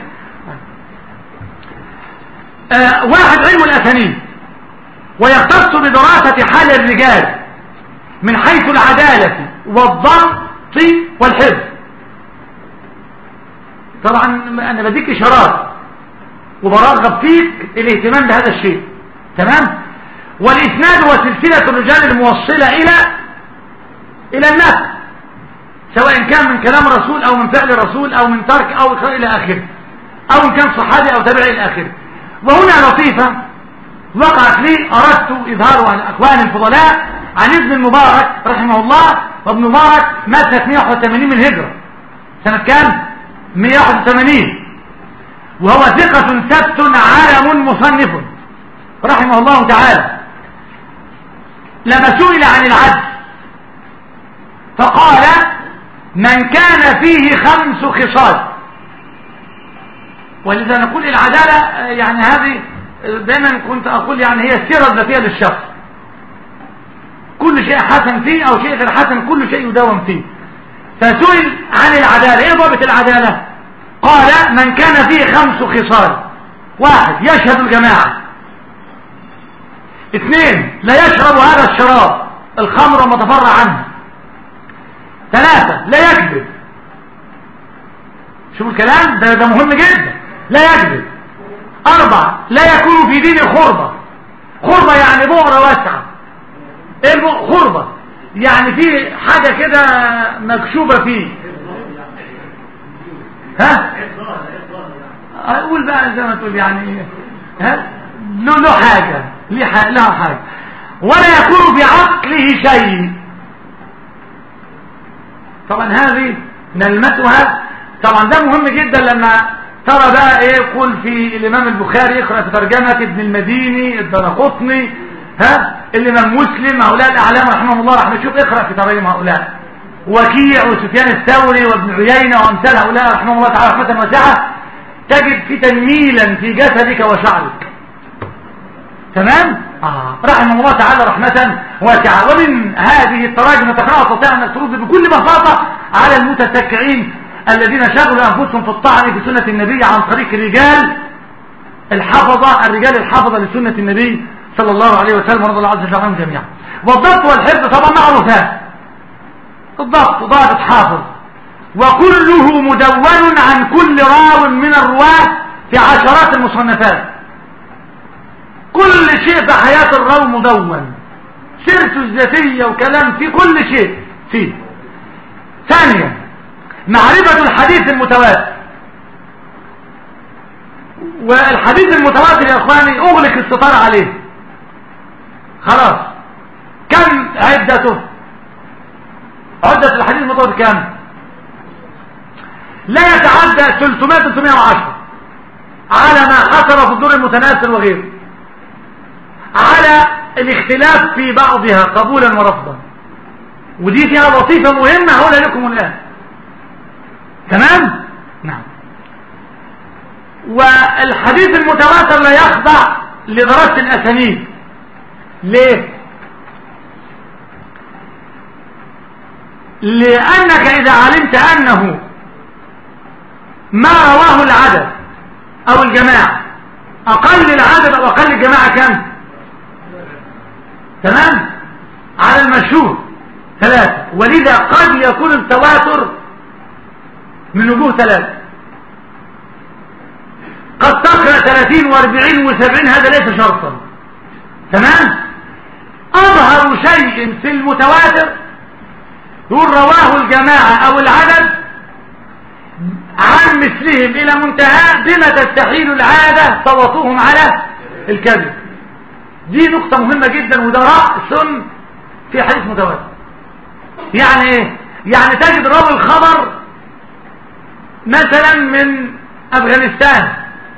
واحد علم الأسانيد، ويختص بدراسة حال الرجال من حيث العدالة والضبط والحفظ. طبعا أنا بديك إشارات وبرغب فيك الاهتمام بهذا الشيء، تمام. والإسناد هو سلسلة الرجال الموصلة إلى النفس، سواء كان من كلام رسول أو من فعل رسول أو من ترك أو إلى آخره، أو إن كان صحابي أو تابعي إلى آخره. وهنا لطيفة وقعت لي أردت إظهارها عن أخواني الفضلاء عن ابن المبارك رحمه الله. وابن المبارك مات سنة 181 من الهجرة. سنة كام؟ 181. وهو ثقة ثبت عالم مصنف رحمه الله تعالى. لما سئل عن العدل فقال: من كان فيه 5 خصال. ولذا نقول العدالة هذه دائما كنت أقول هي السيرة الذاتية للشخص. كل شيء حسن فيه أو شيء غير حسن، كل شيء يداوم فيه. فسئل عن العدالة، ايه ضابط العدالة؟ قال: من كان فيه 5 خصال. 1 يشهد الجماعة. 2 لا يشرب هذا الشراب الخمر وما تفرع عنه. 3 لا يكذب. شوفوا الكلام ده مهم جدا، لا يكذب. 4 لا يكون في دين خربة. خربة يعني بؤرة واسعة. ايه خربة؟ يعني في حاجة كده مكشوبة فيه. اقول بقى زي ما تقول له حاجة، لها حاجة. ولا يكون بعقله شيء. طبعا هذه نلمتها. طبعا ده مهم جدا لما ترى بقى يقول في الامام البخاري اقرأ في ترجمة ابن المديني، الدرقطني، الامام مسلم، هؤلاء الاعلام رحمهم الله. رح نشوف اقرأ في ترجمة هؤلاء، وكيع وسفيان الثوري وابن عيينة وامثال هؤلاء رحمهم الله تعالى رحمة واسعة. تجد في تنميلا في جسدك وشعرك، تمام. رحمه الله تعالى رحمة واسعة. ومن هذه التراجم تقرأها تستطيع أن ترد بكل بساطة على المتسكعين الذين شغلوا أنفسهم في الطعن في سنة النبي عن طريق الرجال الحافظة لسنة النبي صلى الله عليه وسلم ورضي الله عز وجل عنهم جميعا. والضبط والحفظ طبعا معروفان. الضبط ضابط حافظ، وكله مدون عن كل راو من الرواة في عشرات المصنفات. كل شيء في حياة الراوي مدون، سيرته الذاتية وكلام في كل شيء فيه. ثانيا معرفة الحديث المتواتر. والحديث المتواتر يا اخواني اغلق الستار عليه خلاص. كم عدته؟ عدة الحديث المتواتر كم؟ لا يتعدى 300-310 على ما حصل في الدور المتناسل وغيره، على الاختلاف في بعضها قبولا ورفضا، ودي فيها لطيفة مهمة هقولها لكم الآن. تمام؟ نعم. والحديث المتواتر لا يخضع لدراسة الأسانيد. ليه؟ لأنك إذا علمت أنه ما رواه العدد أو الجماعة، أقل العدد أو أقل الجماعة كم؟ تمام؟ على المشهور 3، ولذا قد يكون التواتر من وجوه 3. قد تقرأ 30 و40 و70، هذا ليس شرطا. تمام؟ أظهر شيء في المتواتر يقول رواه الجماعة أو العدد عن مثلهم إلى منتهى بما تستحيل العادة صوتوهم على الكذب. دي نقطة مهمة جدا، وده رأس في حديث متواتر. يعني ايه؟ يعني تجد راوي الخبر مثلا من أفغانستان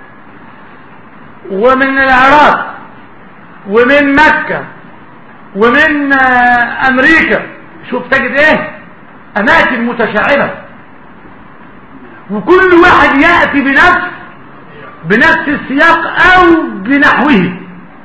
ومن العراق ومن مكة ومن أمريكا، شوف تجد ايه؟ أماكن متشعبة، وكل واحد يأتي بنفس السياق أو بنحوه.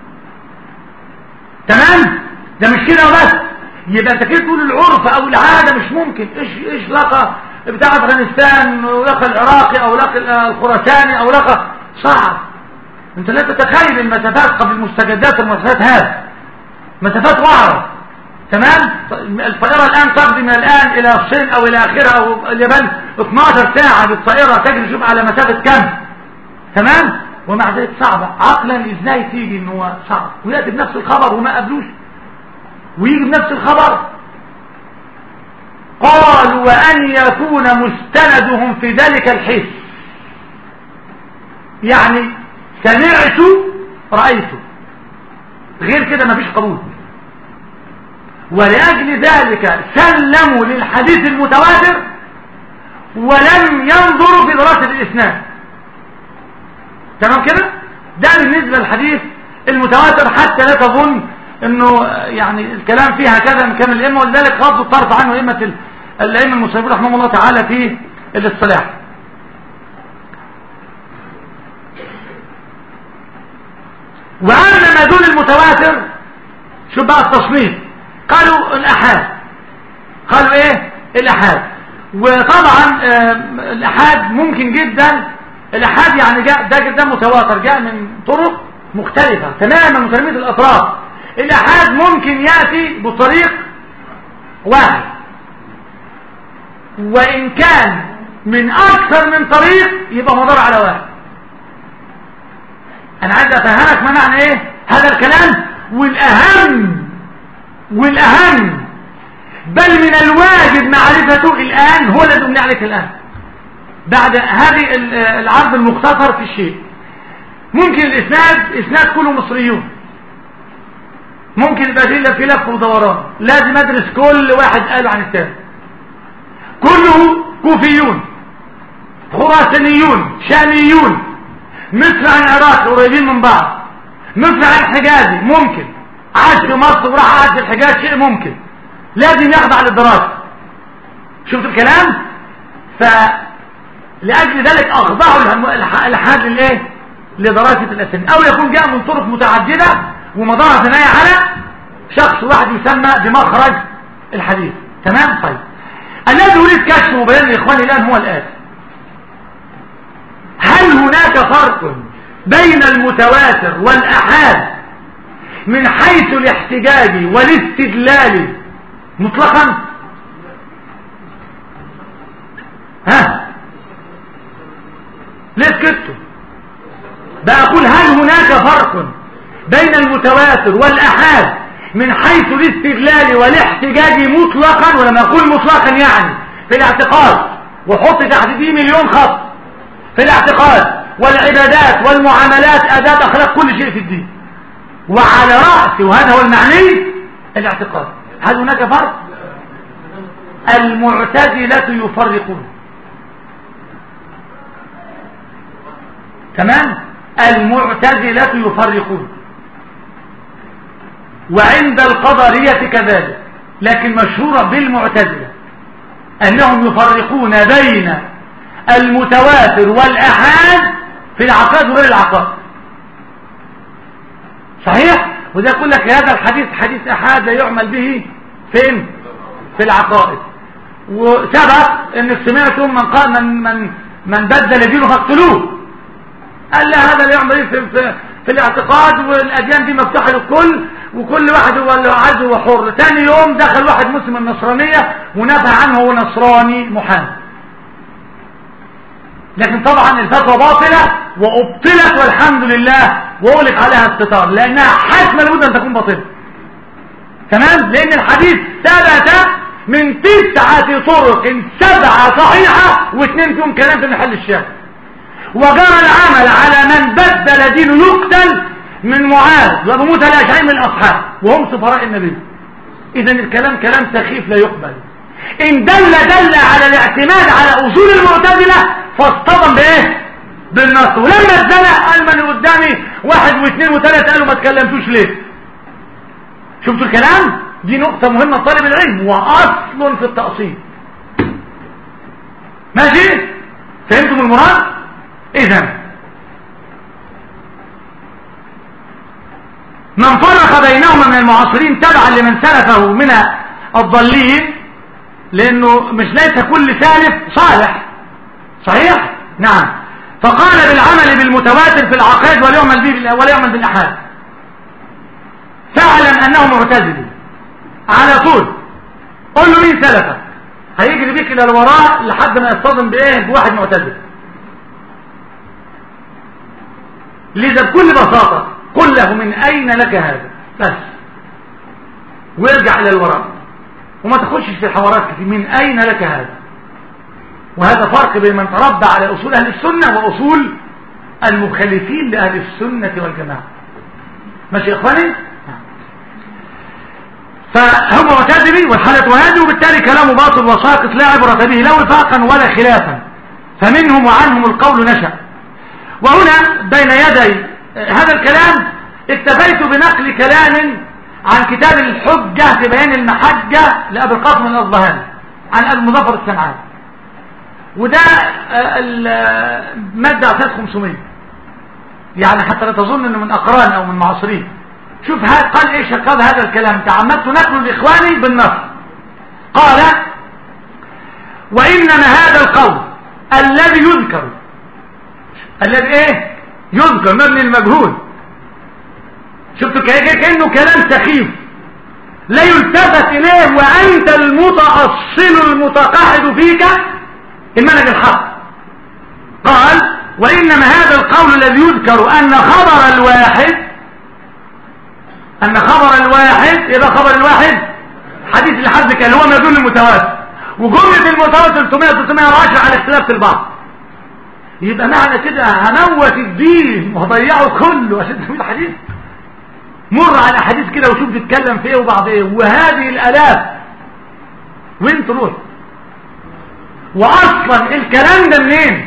تمام؟ ده مش كده وبس، يبقى انت كده تقول العرف او العادة مش ممكن. ايش لقى بتاع افغانستان ولقى العراقي او لقى الخراساني او لقى، صعب. انت لا تتخيل المسافات قبل المستجدات والمسافات هذه مسافات وعرة. تمام؟ الطائرة الان تقضي من الان الى الصين او الى اخرها او اليابان 12 ساعة بالطائرة، تجري شوف على مسافة كم. تمام؟ ومع ذلك صعبة عقلا. ازاي تيجي ان هو صعب ويأتي بنفس الخبر وما قبلوش ويجي بنفس الخبر؟ قالوا وأن يكون مستندهم في ذلك الحس، يعني سمعت رأيت، غير كده مفيش قبول. ولأجل ذلك سلموا للحديث المتواتر ولم ينظروا في دراسة الإسناد. تمام كده؟ ده بالنسبة للحديث المتواتر، حتى لا تظن انه يعني الكلام فيها كذا من كامل الائمه، ولذلك غضوا الطرف عنه الائمه المصنفون رحمهم الله تعالى في الاصطلاح. واما ما دون المتواتر، شو بقى التصنيف؟ قالوا الاحاد. قالوا ايه؟ الاحاد. وطبعا الاحاد ممكن جدا، الاحاد يعني ده متواتر، جاء من طرق مختلفه تماما متلميذ الاطراف. الأحاد ممكن يأتي بطريق واحد، وإن كان من أكثر من طريق يبقى مدار على واحد. أنا عايز أفهمك ما معنى إيه هذا الكلام. والأهم بل من الواجب معرفته الآن، هو الذي أمني عليك الآن بعد هذه العرض المختصر في الشيء. ممكن إسناد كله مصريون، ممكن يبقى في لف ودوران، لازم ادرس كل واحد قاله عن الثاني. كله كوفيون، خراسانيون، شاميون، مصر عن العراق قريبين من بعض، مصر عن حجازي، ممكن عاش في مصر وراح عاش في الحجاز، شيء ممكن، لازم يخضع للدراسه. شفت الكلام؟ فلأجل ذلك اخضعوا الحاد للايه؟ لدراسه الاسانيد، او يكون جاء من طرق متعدده ومدارها ثنايا على شخص واحد يسمى بمخرج الحديث. تمام؟ طيب، الذي اريد كشفه وبيان لاخواني الان هو الاتي: هل هناك فرق بين المتواتر والاحاد من حيث الاحتجاج والاستدلال مطلقا؟ ها؟ ليه سكتوا؟ بقول هل هناك فرق بين المتواتر والأحاد من حيث الاستدلال والاحتجاج مطلقا؟ ولما أقول مطلقا يعني في الاعتقاد، وحط تحت دي مليون خط، في الاعتقاد والعبادات والمعاملات، أداة أخلاق، كل شيء في الدين، وعلى رأس وهذا هو المعني الاعتقاد. هل هناك فرق؟ المعتزلة يفرقون. تمام؟ المعتزلة يفرقون. وعند القدرية كذلك، لكن مشهورة بالمعتزلة أنهم يفرقون بين المتواتر والأحاد في العقائد وغير العقائد. صحيح؟ وده يقول لك هذا الحديث حديث أحاد لا يعمل به فين؟ في العقائد. وسبق انك سمعتم من قال من بدل دينه فاقتلوه. قال لا، هذا لا يعمل في الاعتقاد، والاديان دي مفتوحه للكل، وكل واحد هو اللي عايزه هو حر. ثاني يوم دخل واحد مسلم النصرانيه ونفى عنه هو نصراني محامي. لكن طبعا الفتوى باطله وابطلت والحمد لله، واغلق عليها الستار لانها حتما لابد ان تكون باطله. تمام؟ لان الحديث ثبت من 9 طرق 7 صحيحه و2 فيهم كلام في محل الشاهد. وجرى العمل على من بدل دينه يقتل من معاذ وابو موسى الاشعري من الاصحاب وهم سفراء النبي. اذا الكلام كلام سخيف لا يقبل. ان دل على الاعتماد على اصول المعتزله فاصطدم بايه؟ بالنص. ولما اتزنق قال من قدامي 1 و2 و3 قالوا ما تكلمتوش ليه؟ شفتوا الكلام؟ دي نقطة مهمة لطالب العلم واصل في التأصيل. ماشي؟ فهمتم المراد؟ اذا من فرق بينهما من المعاصرين تبعا لمن سلفه من الضالين، لانه مش ليس كل سالف صالح. صحيح؟ نعم. فقال بالعمل بالمتواتر في العقائد ولا يعمل بالاحاد. فاعلم انه معتزلي على طول. قل له مين سلفك؟ هيجري بيك الى الوراء لحد ما يصطدم بايه؟ بواحد معتزل. لذا بكل بساطه قل له من اين لك هذا بس، وارجع الى الوراء وما تخشش في الحوارات كتير. من اين لك هذا؟ وهذا فرق بين من تربى على اصول اهل السنه واصول المخالفين لاهل السنه والجماعه. ماشي يا اخواني؟ فهم معتزلي والحالة هذه، وبالتالي كلامه باطل وساقط لا عبرة به لا وفاقا ولا خلافا. فمنهم وعنهم القول نشأ. وهنا بين يدي هذا الكلام اكتفيت بنقل كلام عن كتاب الحجة في بيان المحجة لأبي القاسم الأصبهاني عن أبي المظفر السمعاني، وده مادة أساس 500، يعني حتى لا تظن انه من أقران أو من معاصرين. شوف قال ايش قال هذا الكلام، تعمدت نقله لاخواني بالنص. قال وانما هذا القول الذي يذكر، الذي ايه يذكر مبني المجهول. شفتوا كأنه كلام سخيف لا يلتفت اليه وانت المتأصل المتقاعد فيك المنهج الحق. قال وانما هذا القول الذي يذكر ان خبر الواحد إذا خبر الواحد حديث الحد كان هو ما يدل المتواتر، وجملة المتواتر 310 على اختلاف البعض. يبقى معنى كده هنوت الدين وهضيعه كله عشان تقول الحديث. مر على الاحاديث كده وشوف تتكلم في ايه وبعض ايه، وهذه الالاف وين تروح؟ واصلا الكلام ده منين؟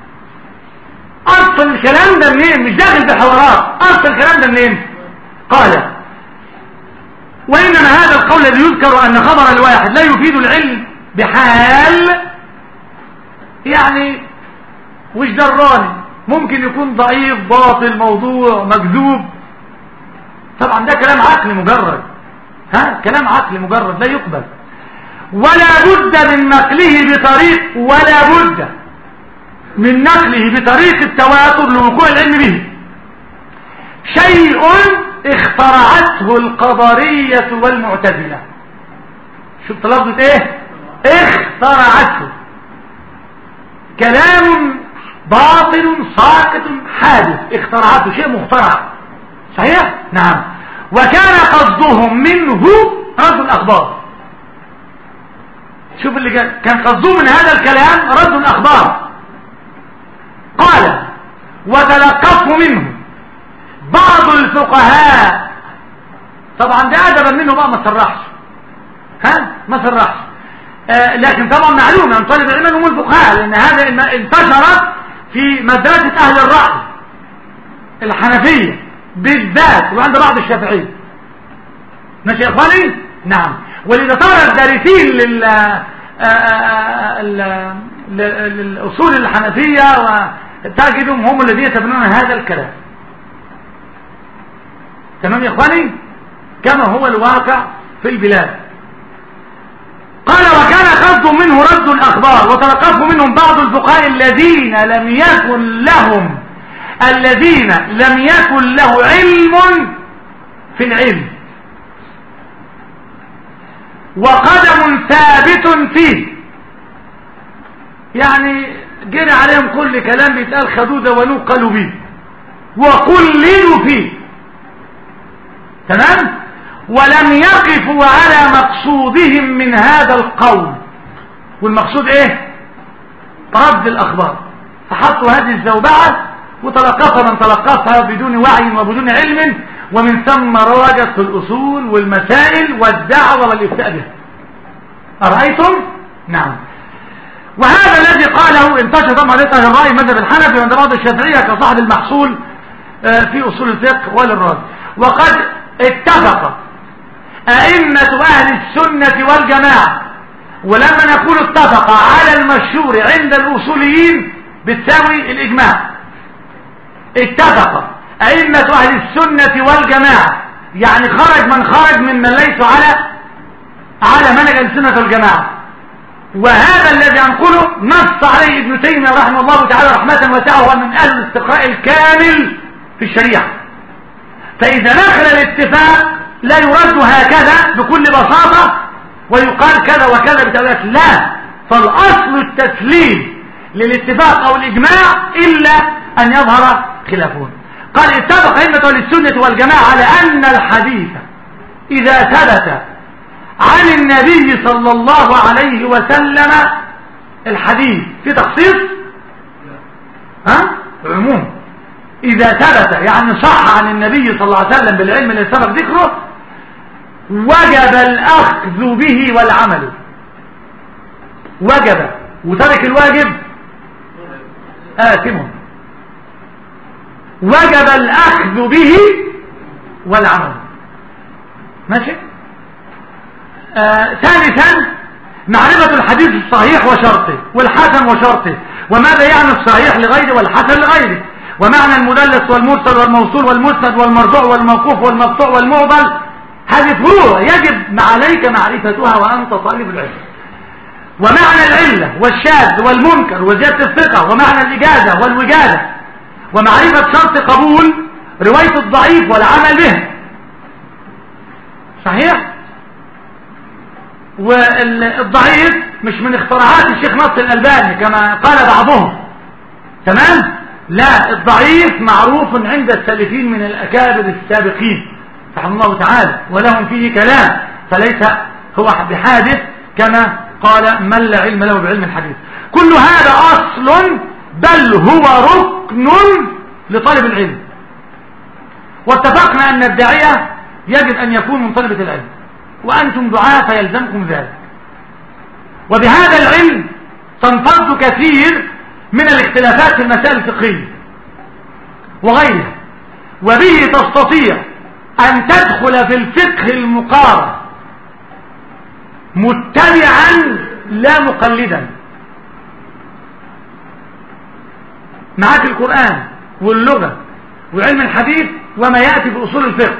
اصلا الكلام ده منين؟ مش داخل في حوارات. اصلا الكلام ده منين؟ قال وإنما هذا القول الذي يذكر أن خبر الواحد لا يفيد العلم بحال، يعني وش دراني، ممكن يكون ضعيف باطل موضوع مكذوب. طبعا ده كلام عقلي مجرد، كلام عقلي مجرد لا يقبل. ولا بد من نقله بطريق، ولا بد من نقله بطريق التواتر لوقوع العلم به. شيء اخترعته القدرية والمعتزلة. شفت لفظة ايه؟ اخترعته. كلام باطل ساقط حادث، اخترعته شيء مخترع. صحيح؟ نعم. وكان قصدهم منه رد الأخبار. شوف اللي كان قصدهم من هذا الكلام رد الأخبار. قال وتلقفه منه بعض الفقهاء. طبعا ده أدبا منه بقى ما صرحش، ما صرحش. لكن طبعا معلومة من طالب العلم هم الفقهاء، لأن هذا انتشر في مدرسة أهل الرأي الحنفية بالذات وعند بعض الشافعية. ماشي يا اخواني؟ نعم. ولذا ترى الدارسين للأصول الحنفية وتجدهم هم الذين يتبنون هذا الكلام. تمام يا اخواني؟ كما هو الواقع في البلاد. قال وكان قصد منه رد الأخبار، وتلقفه منهم بعض الفقهاء الذين لم يكن له علم في العلم وقدم ثابت فيه، يعني جرى عليهم كل كلام بيتقال خدوده ونقلوا به وقللوا فيه، تمام، ولم يقفوا على مقصودهم من هذا القول. والمقصود ايه؟ رد الاخبار. فحطوا هذه الزوبعه وتلقفها من تلقفها بدون وعي وبدون علم، ومن ثم راجت في الاصول والمسائل والدعوه والافتاء بها. ارايتم؟ نعم. وهذا الذي قاله انتشر طبعا لقى الراي مذهب الحنفي وعند بعض الشافعيه كصاحب المحصول في اصول الفقه وللرد. وقد اتفق ائمه اهل السنه والجماعه، ولما نقول اتفق على المشهور عند الاصوليين بتساوي الاجماع. اتفق ائمه اهل السنه والجماعه، يعني خرج من خرج ممن ليسوا على منهج السنه والجماعه. وهذا الذي أنقله نص عليه ابن تيمية رحمه الله تعالى رحمة واسعة، وهو من أهل الاستقراء الكامل في الشريعة. فإذا نخل الاتفاق لا يرد هكذا بكل بساطة ويقال كذا وكذا بتأويلات، لا، فالأصل التسليم للاتفاق أو الإجماع إلا أن يظهر خلافون. قال اتفق أئمة السنة والجماعة على أن الحديث إذا ثبت عن النبي صلى الله عليه وسلم، الحديث في تخصيص عموم، إذا ثبت يعني صح عن النبي صلى الله عليه وسلم بالعلم اللي سبق ذكره، وجب الأخذ به والعمل. وجب، وترك الواجب آثم. وجب الأخذ به والعمل. ماشي. ثالثا معرفة الحديث الصحيح وشرطه والحسن وشرطه، وماذا يعني الصحيح لغيره والحسن لغيره، ومعنى المدلس والمرسل والموصول والمسند والمرفوع والموقوف والمقطوع والمعضل. هذه فروع يجب عليك معرفتها وأنت طالب العلم. ومعنى العلة والشاذ والمنكر وزيادة الثقة، ومعنى الإجازة والوجادة، ومعرفة شرط قبول رواية الضعيف والعمل به. صحيح؟ والضعيف مش من اختراعات الشيخ ناصر الألباني كما قال بعضهم، تمام؟ لا، الضعيف معروف عند السالفين من الأكابر السابقين رحمه الله تعالى، ولهم فيه كلام، فليس هو بحادث كما قال من لا علم له بعلم الحديث. كل هذا أصل بل هو ركن لطالب العلم. واتفقنا أن الداعية يجب أن يكون من طلبة العلم، وأنتم دعاة فيلزمكم ذلك. وبهذا العلم تنفض كثير من الاختلافات في المسائل الفقهية وغيرها، وبه تستطيع أن تدخل في الفقه المقارن متبعا لا مقلدا. معاك القرآن واللغة وعلم الحديث وما يأتي في أصول الفقه،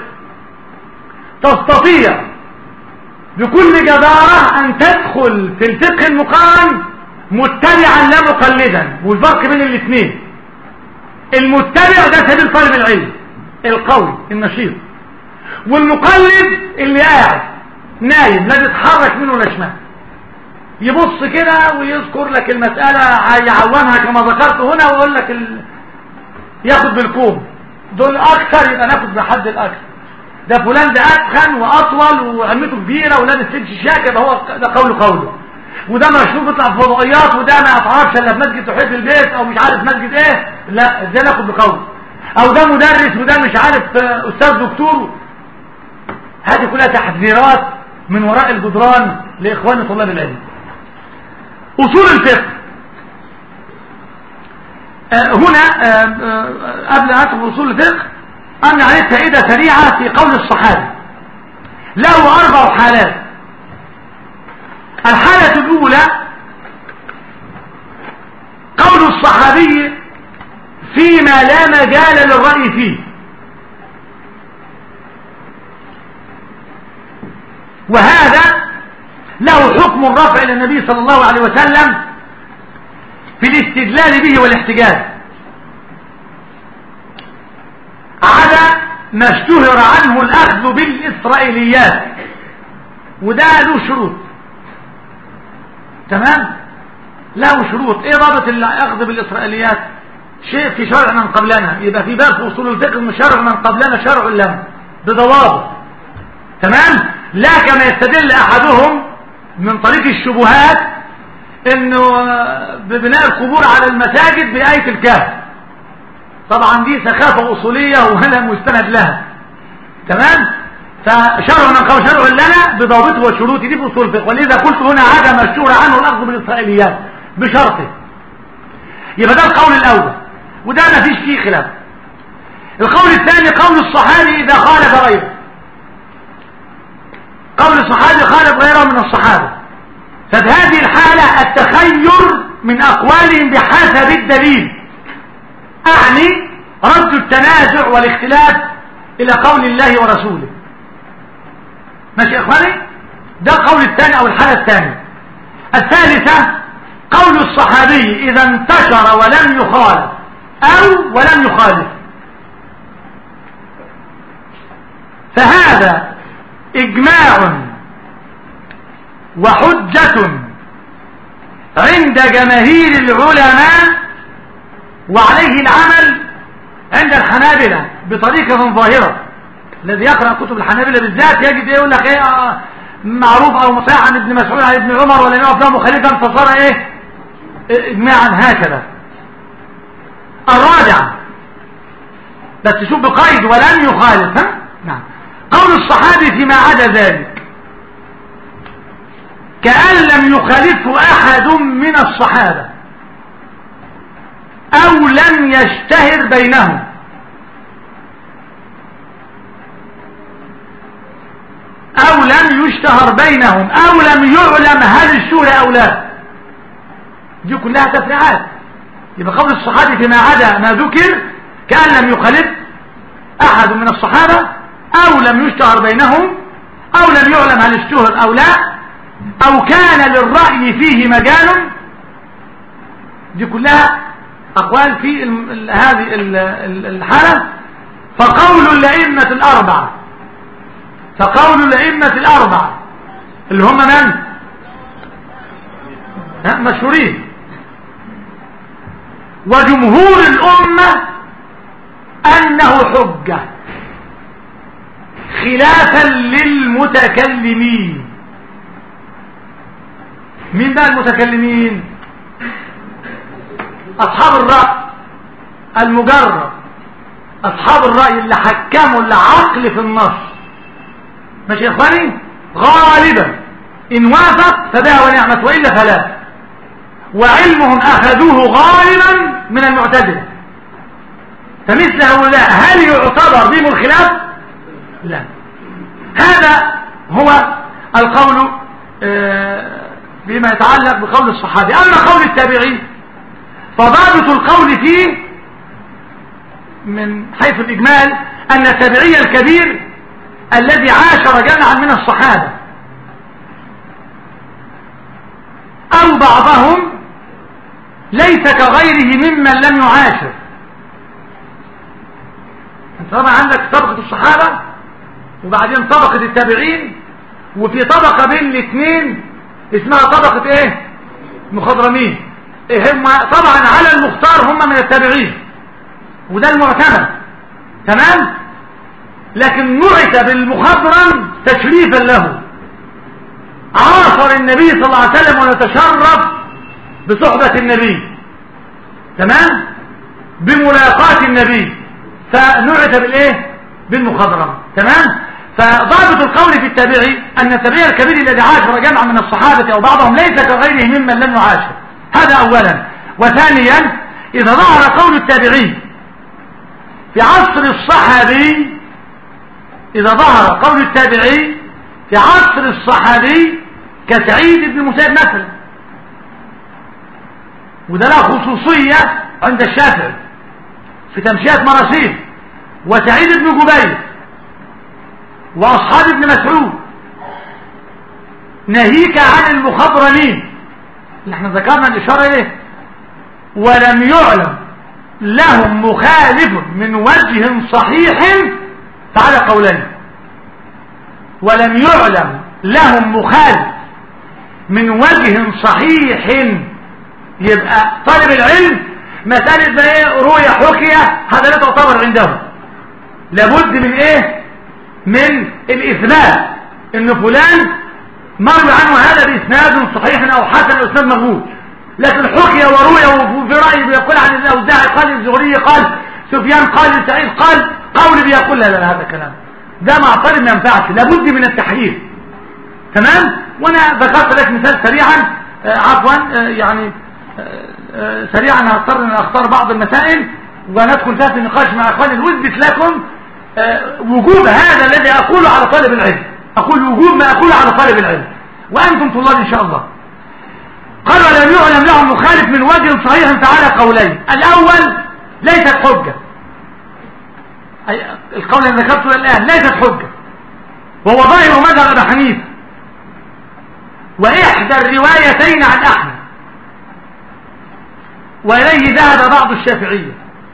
تستطيع بكل جدارة أن تدخل في الفقه المقارن متبعا لا مقلدا. والفرق بين الاثنين، المتبع ده سبيل طالب العلم القوي النشيط، والمقلد اللي قاعد نايم لا يتحرك منه ولا شمال، يبص كده ويذكر لك المسألة يعومها كما ذكرت هنا ويقول لك ياخد بالكوم. دول أكثر، يبقى ناخد بحد الأكثر. ده فلان ده أتخن وأطول وعمته كبيرة ولابس لبس شاك، يبقى هو ده قوله. وده مشروب يطلع في فضائيات، وده ما يتعرفش الا في مسجد توحيد البيت او مش عارف مسجد ايه. لا، ازاي ناخد بقوله؟ او ده مدرس وده مش عارف استاذ دكتور. هذه كلها تحذيرات من وراء الجدران لاخوان طلاب العلم. اصول الفقه هنا قبل ان ادخل اصول الفقه امنع عليه فائده سريعه في قول الصحابي له 4 حالات. الحالة الأولى قول الصحابي فيما لا مجال للرأي فيه، وهذا له حكم الرفع إلى النبي صلى الله عليه وسلم في الاستدلال به والاحتجاج، عدا ما اشتهر عنه الأخذ بالإسرائيليات، وده له شروط. تمام؟ له شروط. ايه ضابط الأخذ بالإسرائيليات؟ شيء في شرع من قبلنا، يبقى في باب في أصول الفقه من شرع من قبلنا شرع لنا بضوابط. تمام؟ لا كما يستدل أحدهم من طريق الشبهات انه ببناء القبور على المساجد بآية الكهف. طبعا دي سخافة أصولية ولا مستند لها. تمام؟ فشرع من قبل شرع لنا بضوابطه وشروطه، دي في أصول الفقه. ولذا قلت هنا عدم مشهور عنه الأخذ بالإسرائيليات بشرطه. يبقى ده القول الأول، وده ما فيش فيه خلاف. القول الثاني قول الصحابي إذا خالف غيره. قول الصحابي خالف غيره من الصحابة، ففي هذه الحالة التخير من أقوالهم بحسب الدليل، أعني رد التنازع والاختلاف إلى قول الله ورسوله. ماشي يا إخواني؟ ده القول الثاني أو الحالة الثانية. الثالثة قول الصحابي إذا انتشر ولم يخالف أو ولم يخالف، فهذا إجماع وحجة عند جماهير العلماء، وعليه العمل عند الحنابلة بطريقة ظاهرة. الذي يقرأ كتب الحنابلة بالذات يجد يقول لك ايه معروف او مصيح عن ابن مسعود عن ابن عمر ولم يقف له مخالفا فصار ايه اجماعا هكذا. الرابع بس شوف بقيد ولم يخالف. ها؟ نعم. قول الصحابي فيما عدا ذلك كأن لم يخالفه أحد من الصحابة أو لم يشتهر بينهم، أو لم يشتهر بينهم، أو لم يعلم هل الشهر أو لا. دي كلها تفريعات. يبقى قول الصحابي فيما عدا ما ذكر كأن لم يخالف أحد من الصحابة أو لم يشتهر بينهم أو لم يعلم هل اشتهر أو لا، أو كان للرأي فيه مجال. دي كلها أقوال في هذه الحالة. فقول الأئمة الأربعة، فقول الأئمة الأربعة اللي هم من؟ مشهورين، وجمهور الأمة أنه حجة خلافا للمتكلمين. مين بقى المتكلمين؟ أصحاب الرأي المجرد، أصحاب الرأي اللي حكموا العقل في النص. ماشي يا إخواني؟ غالبا إن وافق فبها ونعمت وإلا فلا. وعلمهم أخذوه غالبا من المعتزلة. فمثل هؤلاء هل يعتبر بهم الخلاف؟ لا. هذا هو القول بما يتعلق بقول الصحابي. أما قول التابعين فضابط القول فيه من حيث الإجمال أن التابعي الكبير الذي عاشر جمعا من الصحابة أو بعضهم ليس كغيره ممن لم يعاشر. انت طبعا عندك طبقة الصحابة وبعدين طبقة التابعين، وفي طبقة بين الاثنين اسمها طبقة ايه؟ مخضرمين. هم طبعا على المختار هم من التابعين وده المعتمد. تمام؟ لكن نعت بالمخضرم تشريفا له. عاصر النبي صلى الله عليه وسلم ونتشرف بصحبة النبي. تمام؟ بملاقاة النبي، فنعت بالايه؟ بالمخضرم. تمام؟ فضابط القول في التابعي أن التابعي الكبير الذي عاشر جمع من الصحابة أو بعضهم ليس كغيره ممن لم يعاشر. هذا أولا. وثانيا إذا ظهر قول التابعي في عصر الصحابي، إذا ظهر قول التابعي في عصر الصحابي كسعيد بن مسيب مثلا، وده له خصوصية عند الشافعي في تمشية مراسيل، وسعيد بن جبير وأصحاب ابن مسعود، ناهيك عن المخضرمين اللي احنا ذكرنا الإشارة إليه، ولم يعلم لهم مخالف من وجه صحيح فعلى قولين. ولم يعلم لهم مخالف من وجه صحيح، يبقى طالب العلم مسألة بقى ايه رؤية حكية هذا لا تعتبر عنده، لابد من ايه؟ من الإثبات ان فلان مر عنه هذا بإسناد صحيح او حسن او إسناد مقبول. لكن حكي وروي وفي رأي بيقول عن الأوزاعي قال الزهري قال سفيان قال سعيد قال قول بيقول لا هذا كلام ده معترض ما ينفعش، لابد من التحريف. تمام. وانا ذكرت لك مثال سريعا يعني سريعا هضطر ان اختار بعض المسائل وندخل فيها في النقاش مع اخواني لأثبت لكم وجوب هذا الذي اقوله على طالب العلم، اقول وجوب ما اقوله على طالب العلم وانتم طلاب ان شاء الله. قال ولم يعلم لهم مخالف من وجه صحيح فعلى قولين. الاول ليست حجة، القول الذي ذكرته الان ليست حجة، وهو ظاهر مذهب ابي حنيفه واحدى الروايتين عن احمد، واليه ذهب بعض الشافعية،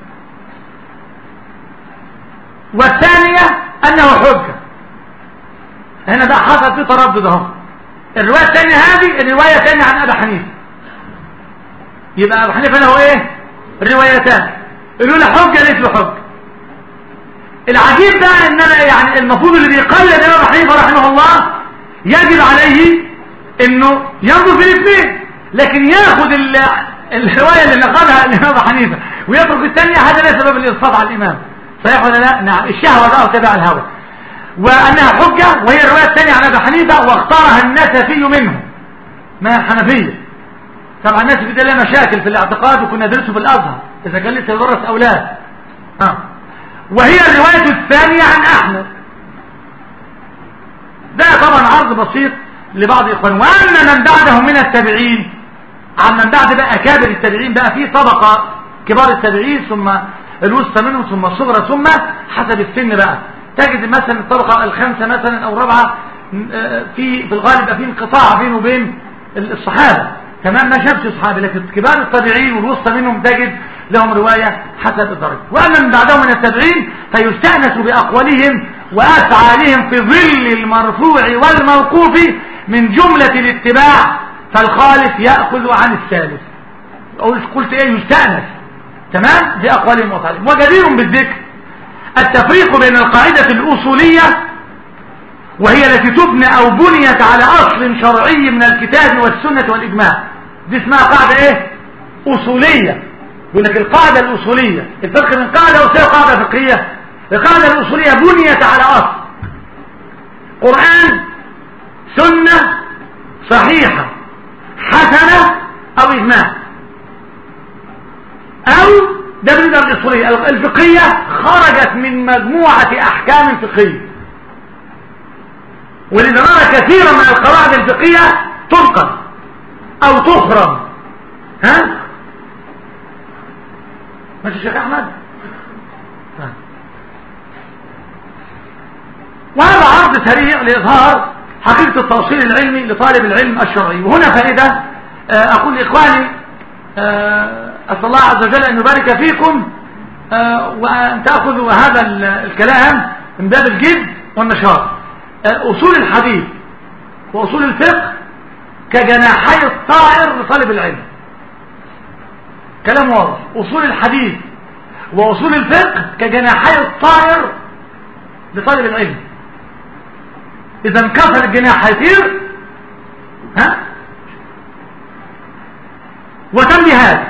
والثانية انه حجة. هنا بقى حصل في تردد اهو، الرواية الثانية هذه الرواية الثانية عن ابي حنيفه، يبقى ابي حنيفه له ايه؟ روايتان، الاولى حجة ليس حجة. العجيب بقى ان انا يعني المفروض اللي بيقلد ابي حنيفه رحمه الله يجب عليه انه ينظر في الاثنين، لكن ياخذ الروايه اللي نقلها الامام ابو حنيفه ويترك الثانيه، هذا ليس باب الاسقاط على الامام، صحيح ولا لا؟ نعم، الشهوه بقى وتبع الهوى، وانها حجه وهي الروايه الثانيه عن ابي حنيفه واختارها النسفي منه ما الحنفيه. طبعا النسفي ده له مشاكل في الاعتقاد وكنا ندرسه في الازهر اذا كان لسه يدرس اولاد. وهي الروايه الثانيه عن احمد. ده طبعا عرض بسيط لبعض اخوان. واما من بعدهم من التابعين، عن من بعد بقى اكابر التابعين، بقى في طبقه كبار التابعين ثم الوسطى منهم ثم الصغرى ثم حسب السن بقى تجد مثلا الطبقه الخامسه مثلا او الرابعه في الغالب بقى في انقطاع بينه وبين الصحابه، تمام، ما شافش الصحابه، لكن كبار التابعين والوسطى منهم تجد لهم روايه حسب الدرجه. واما من بعدهم من التابعين فيستانس باقوالهم وافعالهم في ظل المرفوع والموقوف من جمله الاتباع، فالخالف ياخذ عن الثالث. قلت ايه؟ يستانس، تمام، باقوالهم وافعالهم. وجدير بالذكر التفريق بين القاعده الاصوليه وهي التي تبنى او بنيت على اصل شرعي من الكتاب والسنه والاجماع، دي اسمها قاعده ايه؟ اصوليه. يقول لك القاعده الاصوليه، الفرق بين قاعده واصوليه وقاعده فقهيه. القاعده الاصوليه بنيت على اصل قران سنه صحيحه حسنه او اجماع، او ده بالنسبه للاصوليه. الفقهيه خرجت من مجموعه احكام فقهيه، ولذا نرى كثيرا من القواعد الفقهيه تنقض او تخرم. ماشي الشيخ احمد؟ وهذا عرض سريع لاظهار حقيقه التوصيل العلمي لطالب العلم الشرعي. وهنا فائده اقول لاخواني اسال الله عز وجل ان يبارك فيكم وان تاخذوا هذا الكلام من باب الجد والنشاط. اصول الحديث واصول الفقه كجناحي الطائر لطالب العلم، كلام واضح. اصول الحديث واصول الفقه كجناحي الطائر لطالب العلم، اذا انكسر الجناح هيطير وتنبيهات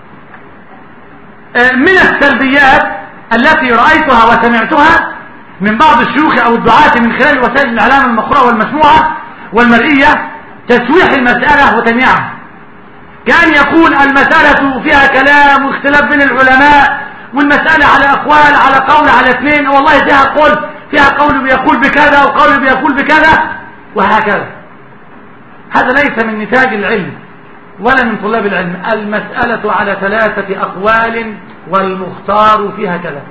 من السلبيات التي رأيتها وسمعتها من بعض الشيوخ او الدعاة من خلال وسائل الاعلام المقروءة والمسموعة والمرئية تسويح المسألة وتمييعها، كان يقول المسألة فيها كلام واختلاف بين العلماء، والمسألة على اقوال، على قول، على اثنين، والله فيها قول بيقول بكذا وقول بيقول بكذا، وهكذا. هذا ليس من نتاج العلم ولا من طلاب العلم. المسألة على 3 أقوال والمختار فيها كذا.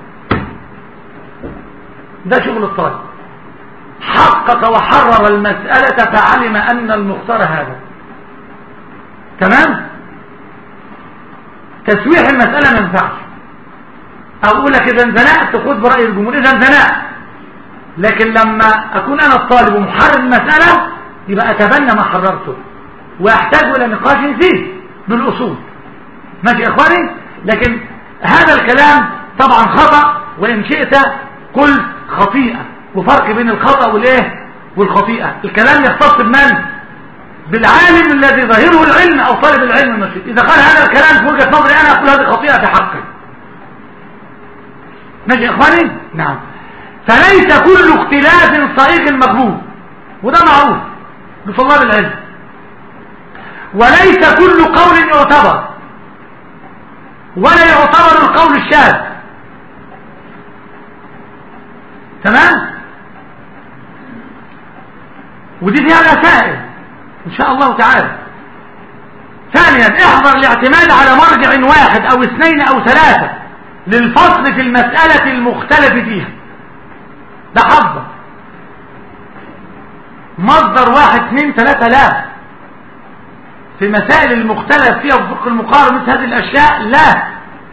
ده شغل الطالب، حقق وحرر المسألة فعلم أن المختار هذا. تمام؟ تسويح المسألة ما ينفعش. أقول لك إذا انزنقت خد برأي الجمهور، إذا انزنقت، لكن لما أكون أنا الطالب ومحرر المسألة يبقى أتبنى ما حررته وأحتاج إلى نقاش فيه بالأصول. ماشي يا إخواني؟ لكن هذا الكلام طبعا خطأ، وإن شئت قلت خطيئة، وفرق بين الخطأ والإيه والخطيئة. الكلام يختص بمن؟ بالعالم الذي ظاهره العلم أو طالب العلم المشهور. إذا قال هذا الكلام في وجهة نظري أنا أقول هذه خطيئة في حقي. ماشي يا إخواني؟ نعم. فليس كل اختلاف صحيح مقبول، وده معروف لطلاب العلم، وليس كل قول يعتبر، ولا يعتبر القول الشاذ. تمام؟ ودي فيها مسائل ان شاء الله تعالى. ثانيا، احذر الاعتماد على مرجع واحد او 2 أو 3 للفصل في المسألة المختلف فيها. ده حظ مصدر 1 2 3 لا. في مسائل المختلف فيها وفق المقارن مثل هذه الاشياء لا.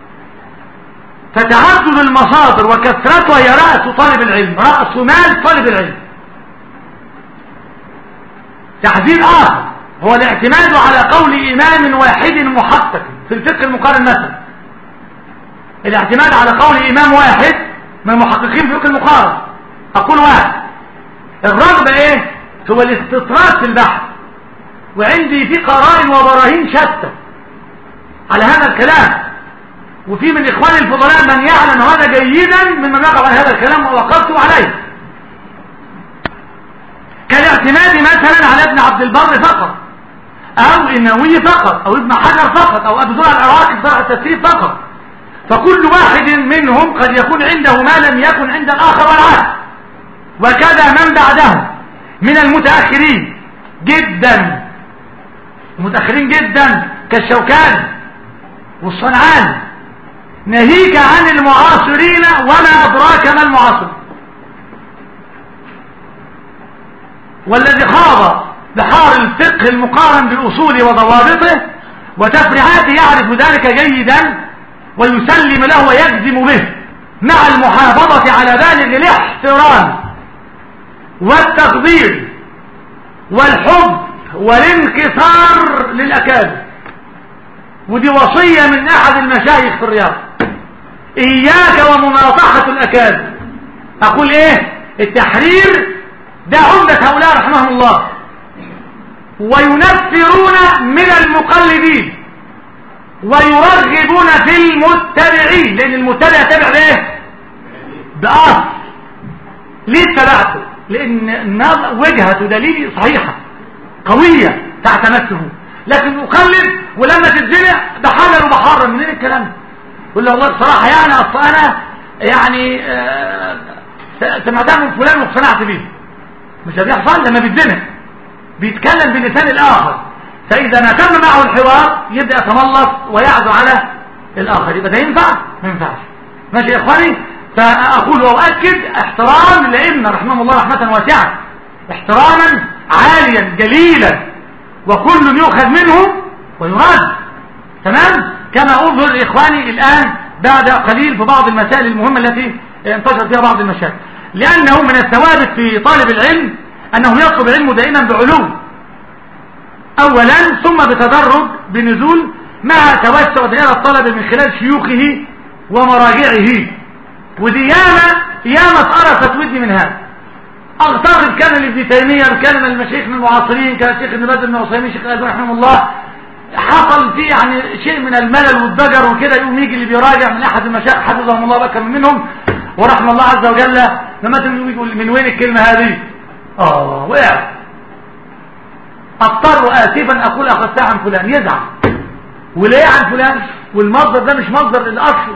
فتعدد المصادر وكثرتها هي رأس طالب العلم، رأس مال طالب العلم. تحذير آخر هو الاعتماد على قول إمام واحد محقق في الفقه المقارن مثلا. الاعتماد على قول إمام واحد من المحققين في الفقه المقارن. أقول واحد، الرغبة إيه؟ هو الاستطراد في البحث، وعندي في قرائن وبراهين شتى على هذا الكلام، وفي من إخواني الفضلاء من يعلم هذا جيدا ممن يقع على هذا الكلام ووقفت عليه، كالاعتماد مثلا على ابن عبد البر فقط، أو النووي فقط، أو ابن حجر فقط، أو أبو زرع العراقي في شرح التفسير فقط. فكل واحد منهم قد يكون عنده ما لم يكن عند الآخر والعكس. وكذا من بعده من المتأخرين جدا، المتأخرين جدا كالشوكاني والصنعاني، ناهيك عن المعاصرين وما أدراك ما المعاصر. والذي خاض بحار الفقه المقارن بأصوله وضوابطه وتفريعاته يعرف ذلك جيدا ويسلم له ويجزم به، مع المحافظة على بالغ الاحترام والتقدير والحب والانكسار للأكابر. ودي وصية من أحد المشايخ في الرياض: إياك ومناصحة الأكابر. أقول إيه؟ التحرير ده عمدة هؤلاء رحمهم الله، وينفرون من المقلدين ويرغبون في المتبعين، لأن المتبع تبع بإيه؟ بأصل. ليه اتبعته؟ لأن وجهة دليل صحيحة قوية تعتمسه، لكن أقلد ولما تتزنق بحلل وبحرم. منين الكلام ده؟ يقول له والله بصراحة يعني أصل أنا يعني سمعتها من فلان واقتنعت بيه. مش هتحصل لما بيتزنق، بيتكلم بلسان الآخر، فإذا ما تم معه الحوار يبدأ يتملص ويعزو على الآخر. يبقى ده ينفع؟ ما ينفعش. ماشي يا إخواني؟ فأقول وأؤكد احترام للأئمة رحمهم الله رحمة واسعة، احتراما عاليا جليلا، وكل يؤخذ منهم ويراد. تمام؟ كما أظهر إخواني الآن بعد قليل في بعض المسائل المهمة التي انتشرت فيها بعض المشاكل. لأنه من الثوابت في طالب العلم أنه يطلب العلم دائما بعلو أولا، ثم بتدرج بنزول، مع توسع دائرة الطلب من خلال شيوخه ومراجعه. ودي ياما اتقرصت ودي من هذا. اعتقد كان لابن تيمية، كان من المشايخ المعاصرين، كان الشيخ ابن باز بن عثيمين، الشيخ الألباني رحمه الله، حصل فيه يعني شيء من الملل والضجر وكده، يقوم يجي اللي بيراجع من احد المشايخ حفظهم الله بقى منهم ورحمه الله عز وجل، لما يقول من وين الكلمه هذه؟ وقع. اضطر اسفا اقول اخذتها عن فلان، يزعل. وليه عن فلان؟ والمصدر ده مش مصدر الاصل،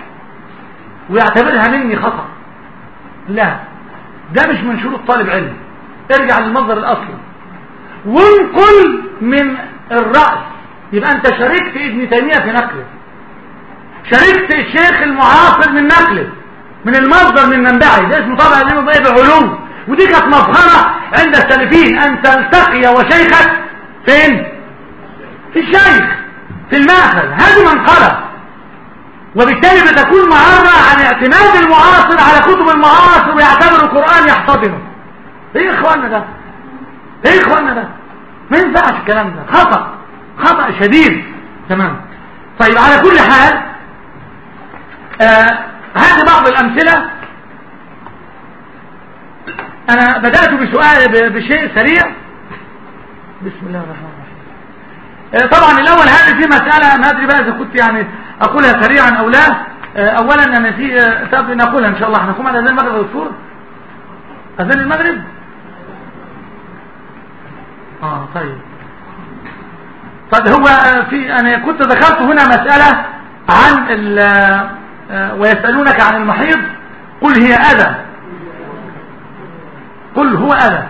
ويعتبرها مني خطأ. لا، ده مش من شروط طالب علم. ارجع للمصدر الاصلي وانقل من الرأس. يبقى انت شاركت ابن تيمية في نقله، شاركت الشيخ المعاصر من نقله من المصدر من منبعه. ده اسمه طبعا دينه بايه بعلوم. ودي كانت مفخرة عند السلفيين ان تلتقي وشيخك فين؟ في الشيخ في المأخذ. هذه منقلة، وبالتالي بتكون معرة عن اعتماد المعاصر على كتب المعاصر ويعتبر القرآن يحتضنه. ايه يا اخوانا ده؟ ايه يا اخوانا ده؟ ما ينفعش الكلام ده، خطأ شديد. تمام. طيب على كل حال هذه بعض الأمثلة. أنا بدأت بشيء سريع. بسم الله الرحمن الرحيم. طبعا الأول هذه في مسألة ما أدري بقى إذا كنت يعني أقولها سريعا أو لا. أولا أنا في طب نقولها إن شاء الله. هنقوم على أذان المغرب يا دكتور؟ أذان المغرب؟ طيب هو في أنا كنت ذكرت هنا مسألة عن ويسألونك عن المحيض قل هي أذى، قل هو أذى.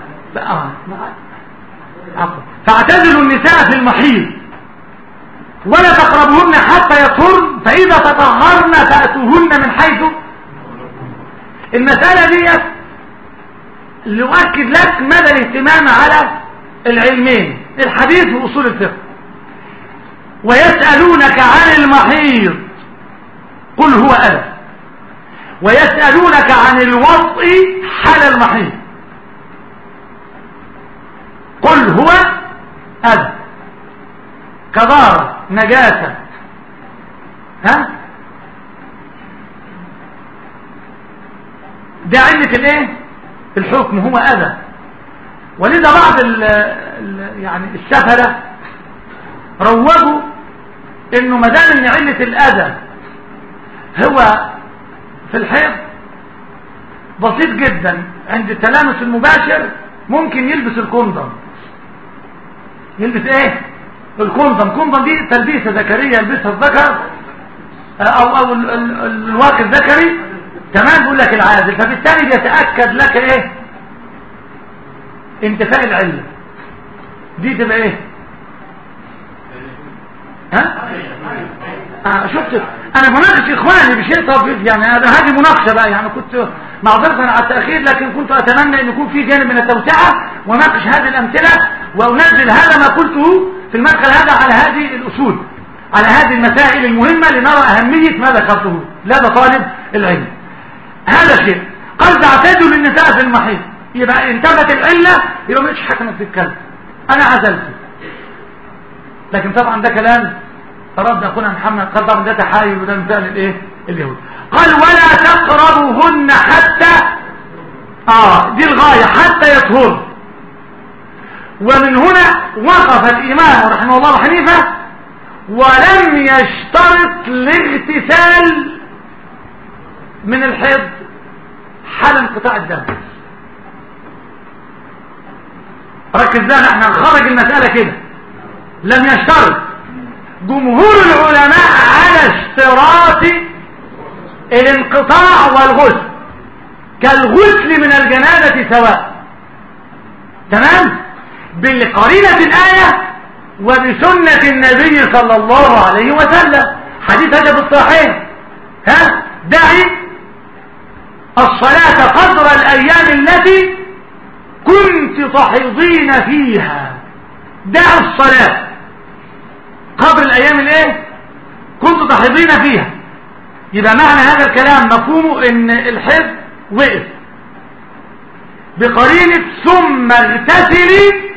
فاعتزلوا النساء في المحيض ولا تقربوهن حتى يطهرن فإذا تطهرن فأتوهن من حيث. المسألة دي لأؤكد لك مدى الاهتمام على العلمين، الحديث وأصول الفقه. ويسألونك عن المحيض قل هو أذى، ويسألونك عن الوطء حال المحيض قل هو أذى. كبارة نجاسة ده علة الايه؟ الحكم هو أذى. ولذا بعض يعني السفلة روجوا انه ما دام ان علة الأذى هو في الحيض بسيط جدا، عند التلامس المباشر ممكن يلبس الكوندوم. يلبس ايه؟ الكوندوم. الكوندوم دي تلبيسه ذكريه يلبسها الذكر او الواقي الذكري. تمام. بيقول لك العازل، فبالتالي بيتاكد لك ايه؟ انتفاء العله دي تبقى ايه؟ شفت انا بناقش اخواني بشيء طبيعي يعني. هذه مناقشه بقى يعني. كنت معذره على التاخير لكن كنت اتمنى ان يكون في جانب من التوسعه وناقش هذه الامثله وانزل هذا ما قلته في المدخل هذا على هذه الاصول، على هذه المسائل المهمه لنرى اهميه ما ذكرته لدى طالب العلم. هذا شيء. قال تعتدوا للنساء في المحيض، يبقى انتبهت العله يبقى مش حكمت تتكلم، انا عزلته. لكن طبعا ده كلام أراد أخونا محمد قال طبعا ده تحايل وده مثال الايه؟ اليهود. قال ولا تقربوهن حتى دي الغاية حتى يطهر. ومن هنا وقف الإمام رحمه الله أبو حنيفة ولم يشترط الاغتسال من الحيض حال انقطاع الدم. ركز بقى، احنا نخرج المسألة كده. لم يشترط. جمهور العلماء على اشتراط الانقطاع والغسل كالغسل من الجنابة سواء. تمام. بالقرينة الآية وبسنة النبي صلى الله عليه وسلم. حديث هذا في الصحيحين دعي الصلاة قدر الأيام التي كنت تحيضين فيها. دعوا الصلاة قبل الأيام الايه كنت تحيضين فيها. يبقى معنى هذا الكلام مفهومه ان الحيض وقف بقرينة ثم اغتسلي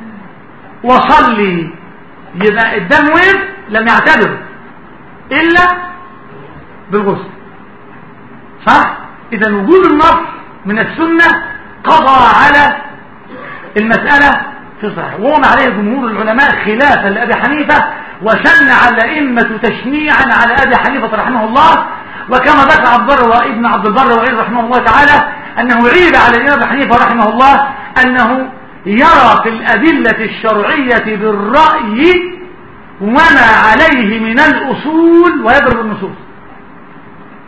وصلي. يبقى الدم وقف لم يعتبر إلا بالغسل. صح؟ إذا وجود النص من السنة قضى على المسألة في صحيح، وهو ما عليه جمهور العلماء خلافا لأبي حنيفة، وشنع الأئمة تشنيعا على أبي حنيفة رحمه الله. وكما ذكر عبد البر وابن عبد البر وغيره رحمه الله تعالى أنه عيب على الإمام أبي حنيفة رحمه الله أنه يرى في الأدلة الشرعية بالرأي وما عليه من الأصول ويضرب النصوص.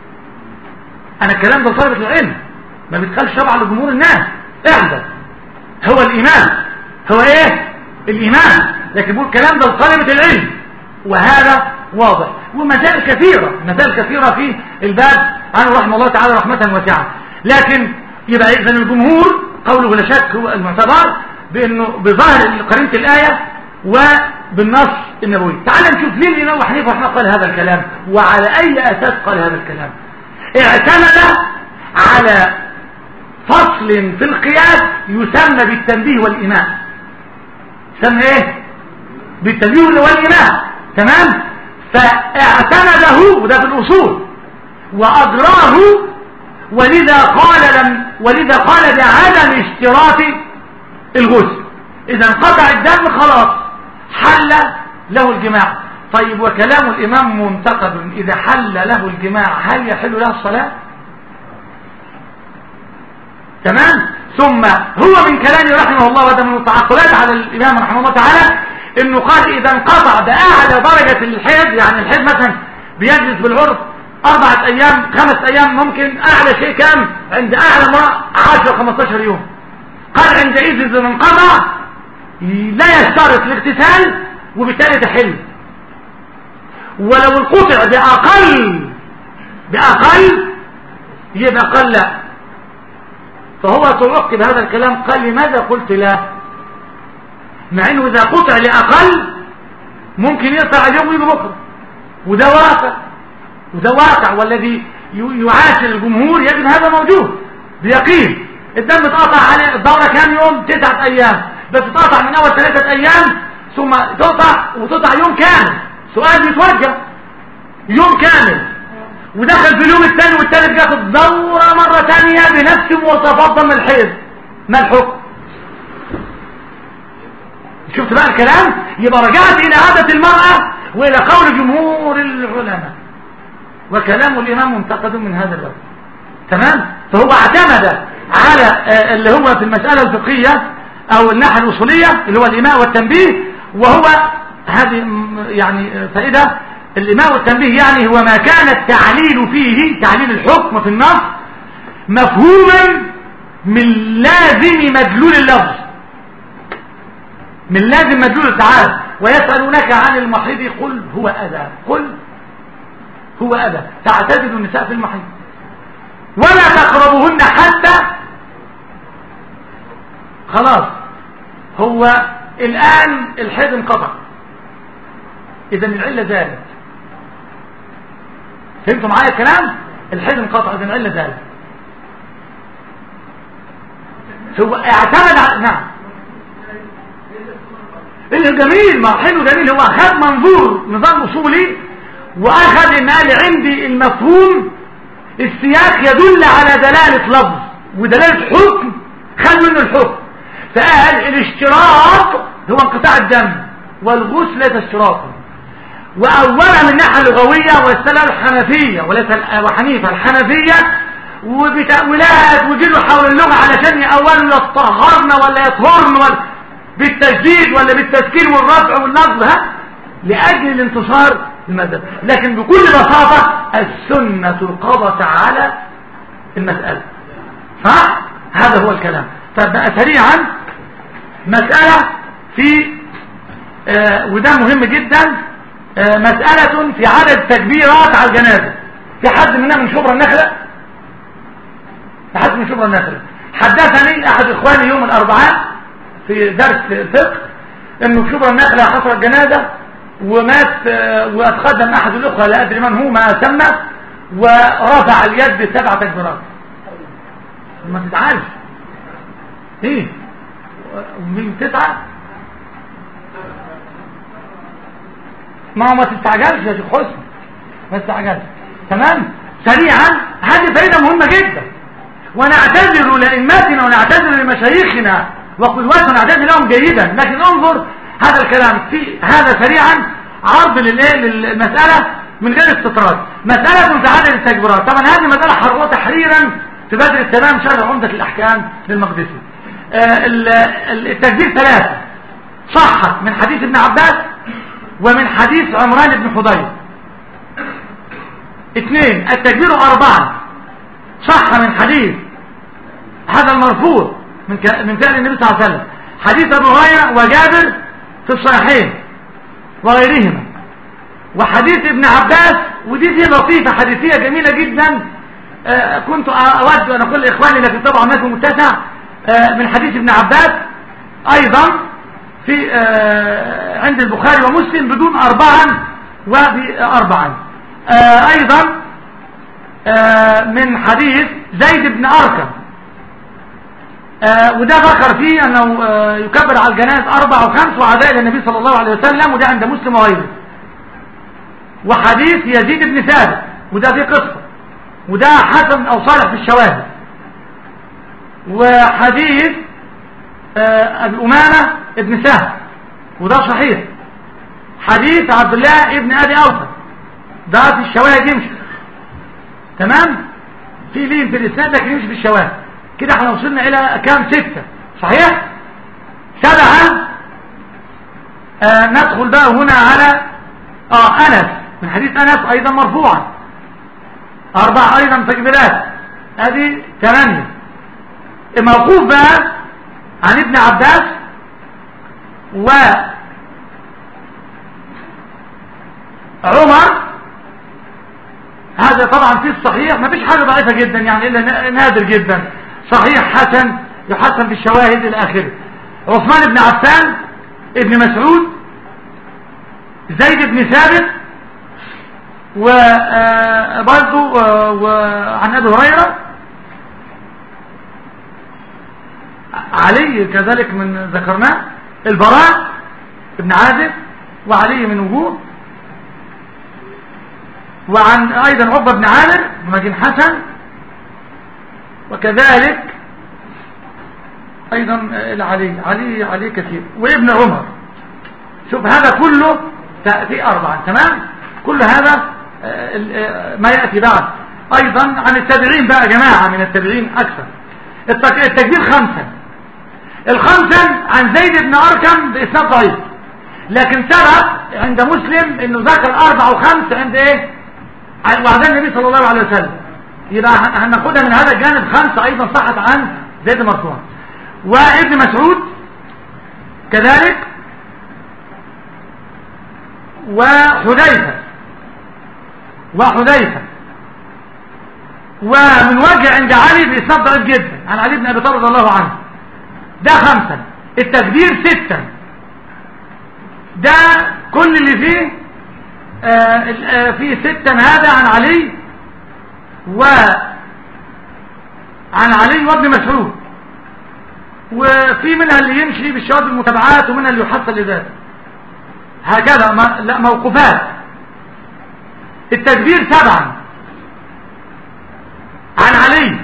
أنا الكلام ده طالب العلم ما بيتقالش طبعا لجمهور الناس. احذر هو الإمام، هو إيه؟ الإمام. لكن بقول الكلام ده لطلبة العلم، وهذا واضح. ومسائل كثيرة في الباب عنه رحمه الله تعالى رحمة واسعة. لكن يبقى إذن الجمهور قوله لا شك هو المعتبر بأنه بظاهر قرينة الآية وبالنص النبوي. تعال نشوف ليه الإمام أبو حنيفة رحمه الله قال هذا الكلام، وعلى أي أساس قال هذا الكلام. اعتمد على فصل في القياس يسمى بالتنبيه والإيماء. يسمى ايه؟ بالتنبيه والإيماء. تمام؟ فاعتمده، وده في الأصول، وأجراه، ولذا قال بعدم اشتراط الغسل. إذا انقطع الدم خلاص حل له الجماع. طيب وكلام الإمام منتقد، إذا حل له الجماع هل يحل له الصلاة؟ تمام. ثم هو من كلامه رحمه الله، وده من التعقلات على الإمام رحمه الله تعالى، انه قال اذا انقطع بأعلى درجة الحيض، يعني الحيض مثلا بيجلس بالعرف 4 أيام 5 أيام، ممكن اعلى شيء كام عند اعلى امرأة 10-15 يوم. قال عندئذ اذا انقطع لا يشترط الاغتسال وبالتالي تحل. ولو انقطع بأقل يبقى قال لا. فهو تعقب هذا الكلام، قال لماذا قلت لا، مع انه اذا قطع لأقل ممكن يقطع اليوم ويجي بكره، وده واقع والذي يعاشر الجمهور يجد هذا موجود بيقين. الدم اتقطع عليه الدورة كام يوم؟ 9 أيام، بس اتقطع من اول 3 أيام ثم تقطع يوم كامل. سؤال بيتوجه، يوم كامل ودخل في اليوم الثاني والثالث جاءت دورة مرة ثانية بنفس مواصفات دم الحيض، ما الحكم؟ شفت بقى الكلام؟ يبقى رجعت إلى عادة المرأة وإلى قول جمهور العلماء، وكلام الإمام منتقد من هذا الوجه. تمام؟ فهو اعتمد على اللي هو في المسألة الفقهية أو الناحية الأصولية اللي هو الإيماء والتنبيه، وهو هذه يعني فائدة. الإيماء والتنبيه يعني هو ما كان التعليل فيه، تعليل الحكم في النص، مفهوما من لازم مدلول اللفظ، من لازم مدلول. تعالى ويسألونك عن المحيض قل هو أذى تعتزلوا النساء في المحيض ولا تقربوهن حتى. خلاص هو الآن الحيض انقطع، إذن العلة زالت. فهمتوا معايا الكلام؟ الحيض انقطع إذن العلة زالت. هو اعتمد على نعم جميل، ما حلو جميل. هو أخذ منظور نظام أصولي، وأخذ إن قال عندي المفهوم السياق يدل على دلالة لفظ ودلالة حكم، خد منه الحكم. فقال الاشتراط هو انقطاع الدم والغسل ليس اشتراطا. وأولا من الناحية اللغوية واستدل الحنفية وليس أبو حنيفة، الحنفية وبتأويلات وجدوا حول اللغة علشان يأولوا يطهرن ولا يطهرن ولا بالتجديد ولا بالتسكين والرفع والنصب، لأجل الانتصار المذهب. لكن بكل بساطة السنة القضت على المسألة، صح؟ هذا هو الكلام. فبقى سريعا مسألة في وده مهم جدا، مسألة في عدد التكبيرات على الجنازة. في حد منا من شبرا النخلة؟ حدثني أحد إخواني يوم الأربعاء في درس الفقه إنه في شبرا النخلة حصلت جنازة ومات، وأتقدم أحد الأخوة لا أدري من هو ما سمى ورفع اليد 7 تكبيرات. ما تتعالش ايه من 9، ما تستعجلش يا شيخ حسن، ما تستعجلش. تمام. سريعا هذه فائدة مهمة جدا، ونعتذر لأئمتنا ونعتذر لمشايخنا وقدواتنا ونعتذر لهم جيدا. لكن انظر هذا الكلام في هذا سريعا عرض للمسألة من غير استطراد. مسألة في عدد التكبيرات، طبعا هذه مسألة حررت تحريرا في بدر التمام شرح عمدة الأحكام للمقدسي. التكبير 3 صحت من حديث ابن عباس ومن حديث عمران بن حضير. 2 التكبير 4 صح من حديث هذا المرفوع من فعل النبي صلى الله عليه وسلم. حديث أبو هريرة وجابر في الصحيحين وغيرهما، وحديث ابن عباس، ودي فيه لطيفة حديثية جميلة جدا. كنت أود أن أقول لإخواني لكن طبعا ما في متسع. من حديث ابن عباس أيضا في عند البخاري ومسلم بدون أربعا وبأربعا. أيضا من حديث زيد بن أركم، وده ذكر فيه أنه يكبر على الجنائز 4 و5 وعزاء إلى النبي صلى الله عليه وسلم، وده عند مسلم وغيره. وحديث يزيد بن ثابت وده فيه قصة، وده حسن أو صالح في الشواهد. وحديث أبي أمامة ابن سهل وده صحيح. حديث عبد الله ابن أبي أوفى ده في الشواهد يمشي تمام، في لين في الإسناد لكن يمشي في الشواهد. كده احنا وصلنا إلى كام؟ 6 صحيح. 7 ندخل بقى هنا على أنس، من حديث أنس أيضا مرفوعا. 4 أيضا تكبيرات، هذه 8. موقوف بقى عن ابن عباس وعمر، هذا طبعا في الصحيح، ما فيش حاجة ضعيفة جدا يعني إلا نادر جدا، صحيح حسن يحسن في الشواهد إلى آخره. عثمان بن عفان، ابن مسعود، زيد بن ثابت، وبرضه وعن أبي هريرة، علي كذلك من ذكرناه، البراء ابن عازب وعلي من وجوه، وعن أيضا عقبة بن عامر ومجن حسن، وكذلك أيضا علي كثير، وابن عمر. شوف هذا كله في 4 تمام. كل هذا ما يأتي بعد. أيضا عن التابعين بقى جماعة من التابعين أكثر. التكبير 5. ال5 عن زيد بن أركم بإسناد ضعيف، لكن سبق عند مسلم انه ذكر 4 و5 عند ايه؟ وعند النبي صلى الله عليه وسلم. يبقى هناخدها من هذا الجانب. 5 ايضا صحت عن زيد مرفوعا. وابن مسعود كذلك، وحذيفة ومن وجه عند علي بإسناد ضعيف جدا عن علي بن أبي طالب رضي الله عنه. ده 5. التكبير 6. ده كل اللي فيه فيه 6 هذا عن علي وابن مسعود، وفي منها اللي يمشي بالشواذ المتابعات ومنها اللي يحصل لذاته هكذا. لا موقوفات. التكبير 7 عن علي،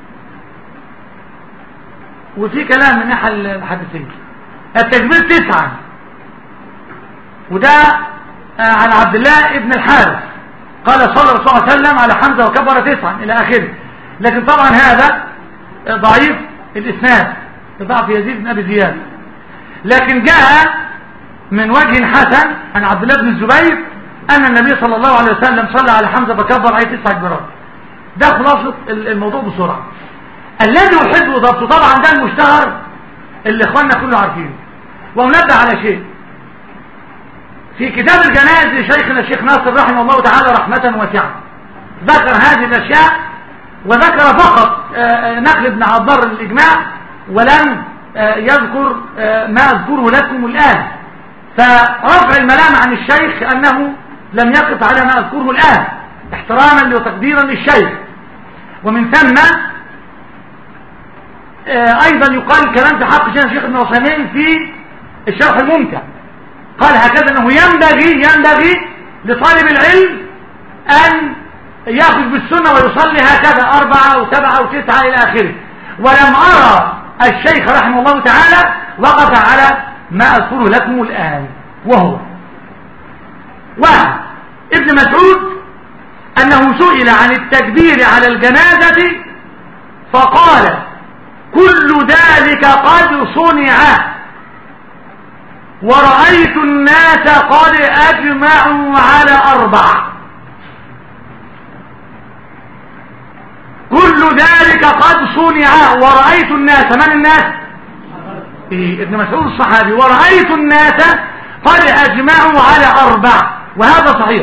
وفي كلام من ناحية الحديثين. التكبير 9 وده عن عبد الله ابن الحارث قال صلى الله عليه وسلم على حمزة وكبر 9 إلى آخره. لكن طبعا هذا ضعيف الإسناد ضعف يزيد بن أبي زياد، لكن جاء من وجه حسن عن عبد الله بن الزبير أن النبي صلى الله عليه وسلم صلى على حمزة فكبر عليه 9 تكبيرات. ده خلاصة الموضوع بسرعة. الذي يحب ضبطه طبعا ده المشتهر اللي اخواننا كله عارفينه. ونبدأ على شيء في كتاب الجنائز لشيخنا الشيخ ناصر رحمه الله تعالى رحمة واسعة، ذكر هذه الأشياء وذكر فقط نقل ابن عبد البر الإجماع، ولم يذكر ما أذكره لكم الآن. فرفع الملام عن الشيخ أنه لم يقف على ما أذكره الآن احتراما وتقديرا للشيخ. ومن ثم أيضا يقال كلام في حق الشيخ ابن عثيمين في الشرح الممتع، قال هكذا أنه ينبغي لطالب العلم أن يأخذ بالسنة ويصلي هكذا 4 و7 و9 إلى آخره. ولم أرى الشيخ رحمه الله تعالى وقف على ما أذكره لكم الآن، وهو 1 ابن مسعود أنه سئل عن التكبير على الجنازة فقال كل ذلك قد صنع ورأيت الناس قد أجمعوا على 4. كل كل ذلك قد صنع ورأيت الناس. من الناس؟ ابن مسعود الصحابي. ورأيت الناس قد أجمعوا على 4، وهذا صحيح.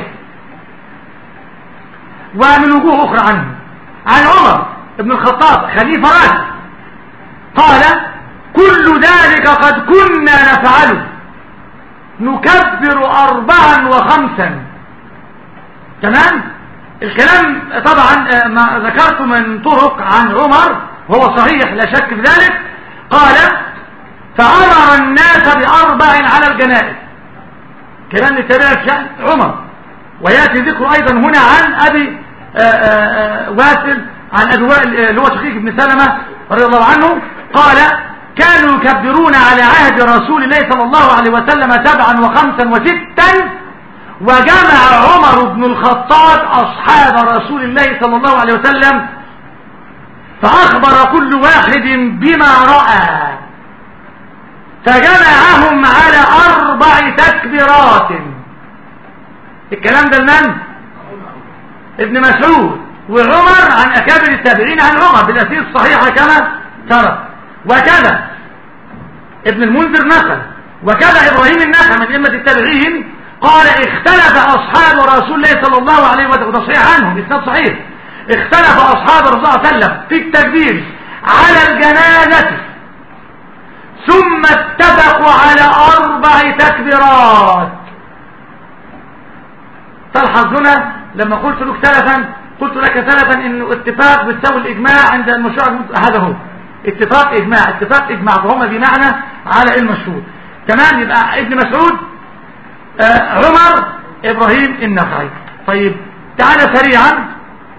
ومن وجوه أخرى عنه، عن عمر بن الخطاب خليفة راشد قال: كل ذلك قد كنا نفعله، نكبر 4 و5. تمام. الكلام طبعا ما ذكرت من طرق عن عمر وهو صحيح لا شك في ذلك. قال: فأمر الناس ب4 على الجنائز. كلام للتابع شأن عمر. ويأتي ذكر أيضا هنا عن أبي واسل، عن أبي وائل اللي هو شقيق بن سلمة رضي الله عنه. قال: كانوا يكبرون على عهد رسول الله صلى الله عليه وسلم 7 و5 و6. وجمع عمر بن الخطاب أصحاب رسول الله صلى الله عليه وسلم فأخبر كل واحد بما رأى، فجمعهم على 4 تكبيرات. الكلام ده لمن؟ ابن مسعود وعمر عن أكابر التابعين عن عمر بالأسئلة الصحيحة كما ترى. وكذا ابن المنذر نقل، وكذا إبراهيم النخعي من أئمة التابعين قال: اختلف أصحاب رسول الله صلى الله عليه وسلم، وتصحيح عنه إسناد صحيح، اختلف أصحاب الرسول صلى الله عليه وسلم في التكبير على الجنازة، ثم اتفقوا على 4 تكبيرات. تلحظ هنا لما قلت لك سلفا، قلت لك سلفا انه اتفاق بتساوي الاجماع عند المشروع. هذا هو اتفاق اجماع، اتفاق اجماع، فهم بمعنى على المشهور. تمام. يبقى ابن مسعود، عمر، ابراهيم النخعي. طيب تعالى سريعا.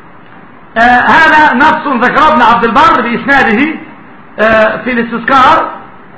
هذا نص ذكره ابن عبد البر باسناده في الاستذكار.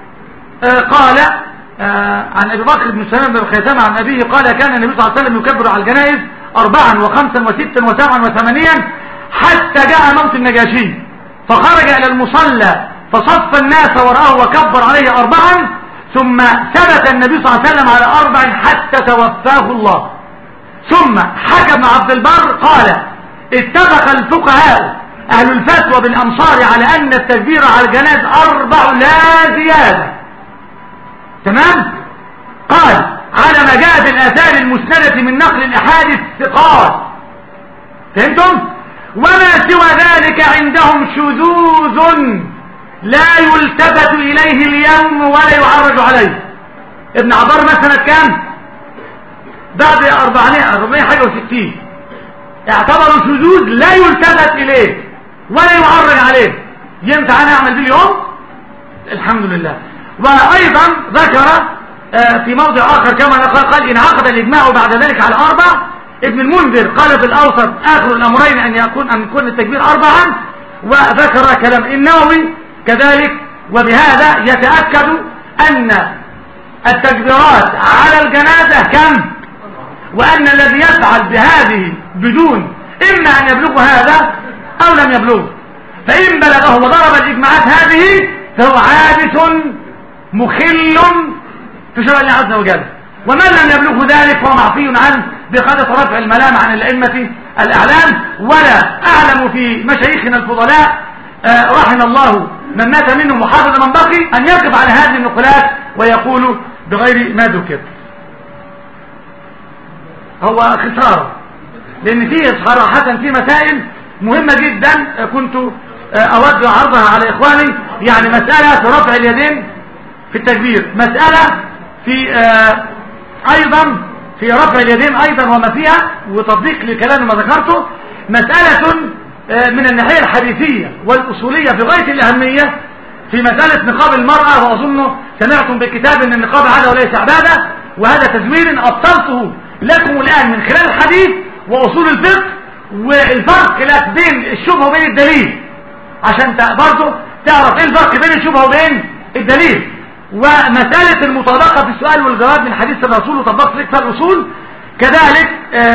قال عن ابي بكر بن سلام بن خيثمة عن ابيه قال: كان النبي صلى الله عليه وسلم يكبر على الجنائز 4 و5 و6 و7 و8 حتى جاء موت النجاشي، فخرج الى المصلى فصف الناس وراه وكبر عليه 4، ثم ثبت النبي صلى الله عليه وسلم على 4 حتى توفاه الله. ثم حكى ابن عبد البر قال: اتفق الفقهاء اهل الفتوى بالامصار على ان التكبير على الجنائز 4 لا زيادة. تمام. قال: على ما جاء في الآثار المسندة من نقل الأحاديث الثقات. فهمتم؟ وما سوى ذلك عندهم شذوذ لا يلتفت إليه اليوم ولا يعرج عليه. ابن عبار مثلا كان بعد 400 حاجة و60 اعتبروا شذوذ لا يلتفت إليه ولا يعرج عليه. ينفع أنا أعمل دي اليوم؟ الحمد لله. وأيضا ذكر في موضع آخر كما قال: إن عقد الإجماع بعد ذلك على 4. ابن المنذر قال في الأوسط: آخر الأمرين أن يكون التكبير 4. وذكر كلام النووي كذلك. وبهذا يتأكد أن التكبيرات على الجنازة كم، وأن الذي يفعل بهذه بدون إما أن يبلغ هذا أو لم يبلغ، فإن بلغه وضرب الإجماعات هذه فهو عابث مخل في شرع الله عز وجل. ومن لم يبلغه ذلك فهو معفي عنه بقدر رفع الملام عن الأئمة الأعلام. ولا أعلم في مشايخنا الفضلاء رحم الله من مات منهم وحافظ من بقي أن يقف على هذه النقلات ويقول بغير ما ذكر. هو خسارة، لأن فيه صراحة في مسائل مهمة جدا كنت أود عرضها على إخواني. يعني مسألة في رفع اليدين في التكبير، مسألة في أيضا في رفع اليدين أيضا وما فيها، وتطبيق لكلام ما ذكرته. مسألة من الناحية الحديثية والأصولية في غاية الأهمية في مسألة نقاب المرأة. وأظن سمعتم بكتاب أن النقاب عادة وليس عبادة، وهذا تزوير أبطلته لكم الآن من خلال الحديث وأصول الفقه والفرق بين الشبهة وبين الدليل، عشان برضه تعرف ايه الفرق بين الشبهة وبين الدليل. ومسألة المطابقة في السؤال والجواب من حديث الرسول وطبقت لك في الأصول كذلك.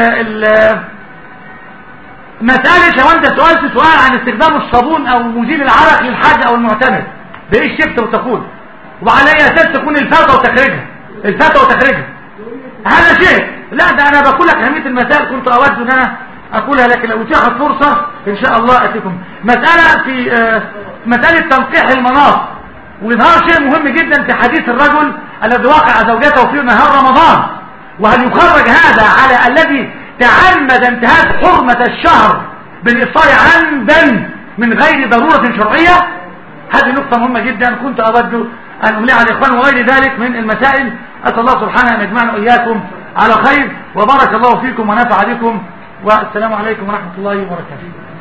مسألة لو انت سؤال عن استخدام الصابون او مزيل العرق للحاج او المعتمد، بايه الشفت وتقول، وعلى اي اساس تكون الفتوى وتخرجها، هذا شيء. لا، ده انا بقول لك اهمية المسائل، كنت اود ان انا أقولها، لكن لو اتاحت فرصة إن شاء الله أتيكم. مسألة في مسألة تنقيح المناط، وإظهار شيء مهم جدا في حديث الرجل الذي وقع زوجته في نهار رمضان، وهل يخرج هذا على الذي تعمد انتهاك حرمة الشهر بالإفطار عمدا من غير ضرورة شرعية؟ هذه نقطة مهمة جدا كنت أود أن أمليها على الإخوان، وغير ذلك من المسائل. أسأل الله سبحانه أن يجمعنا وإياكم على خير، وبارك الله فيكم ونفع بكم، والسلام عليكم ورحمة الله وبركاته.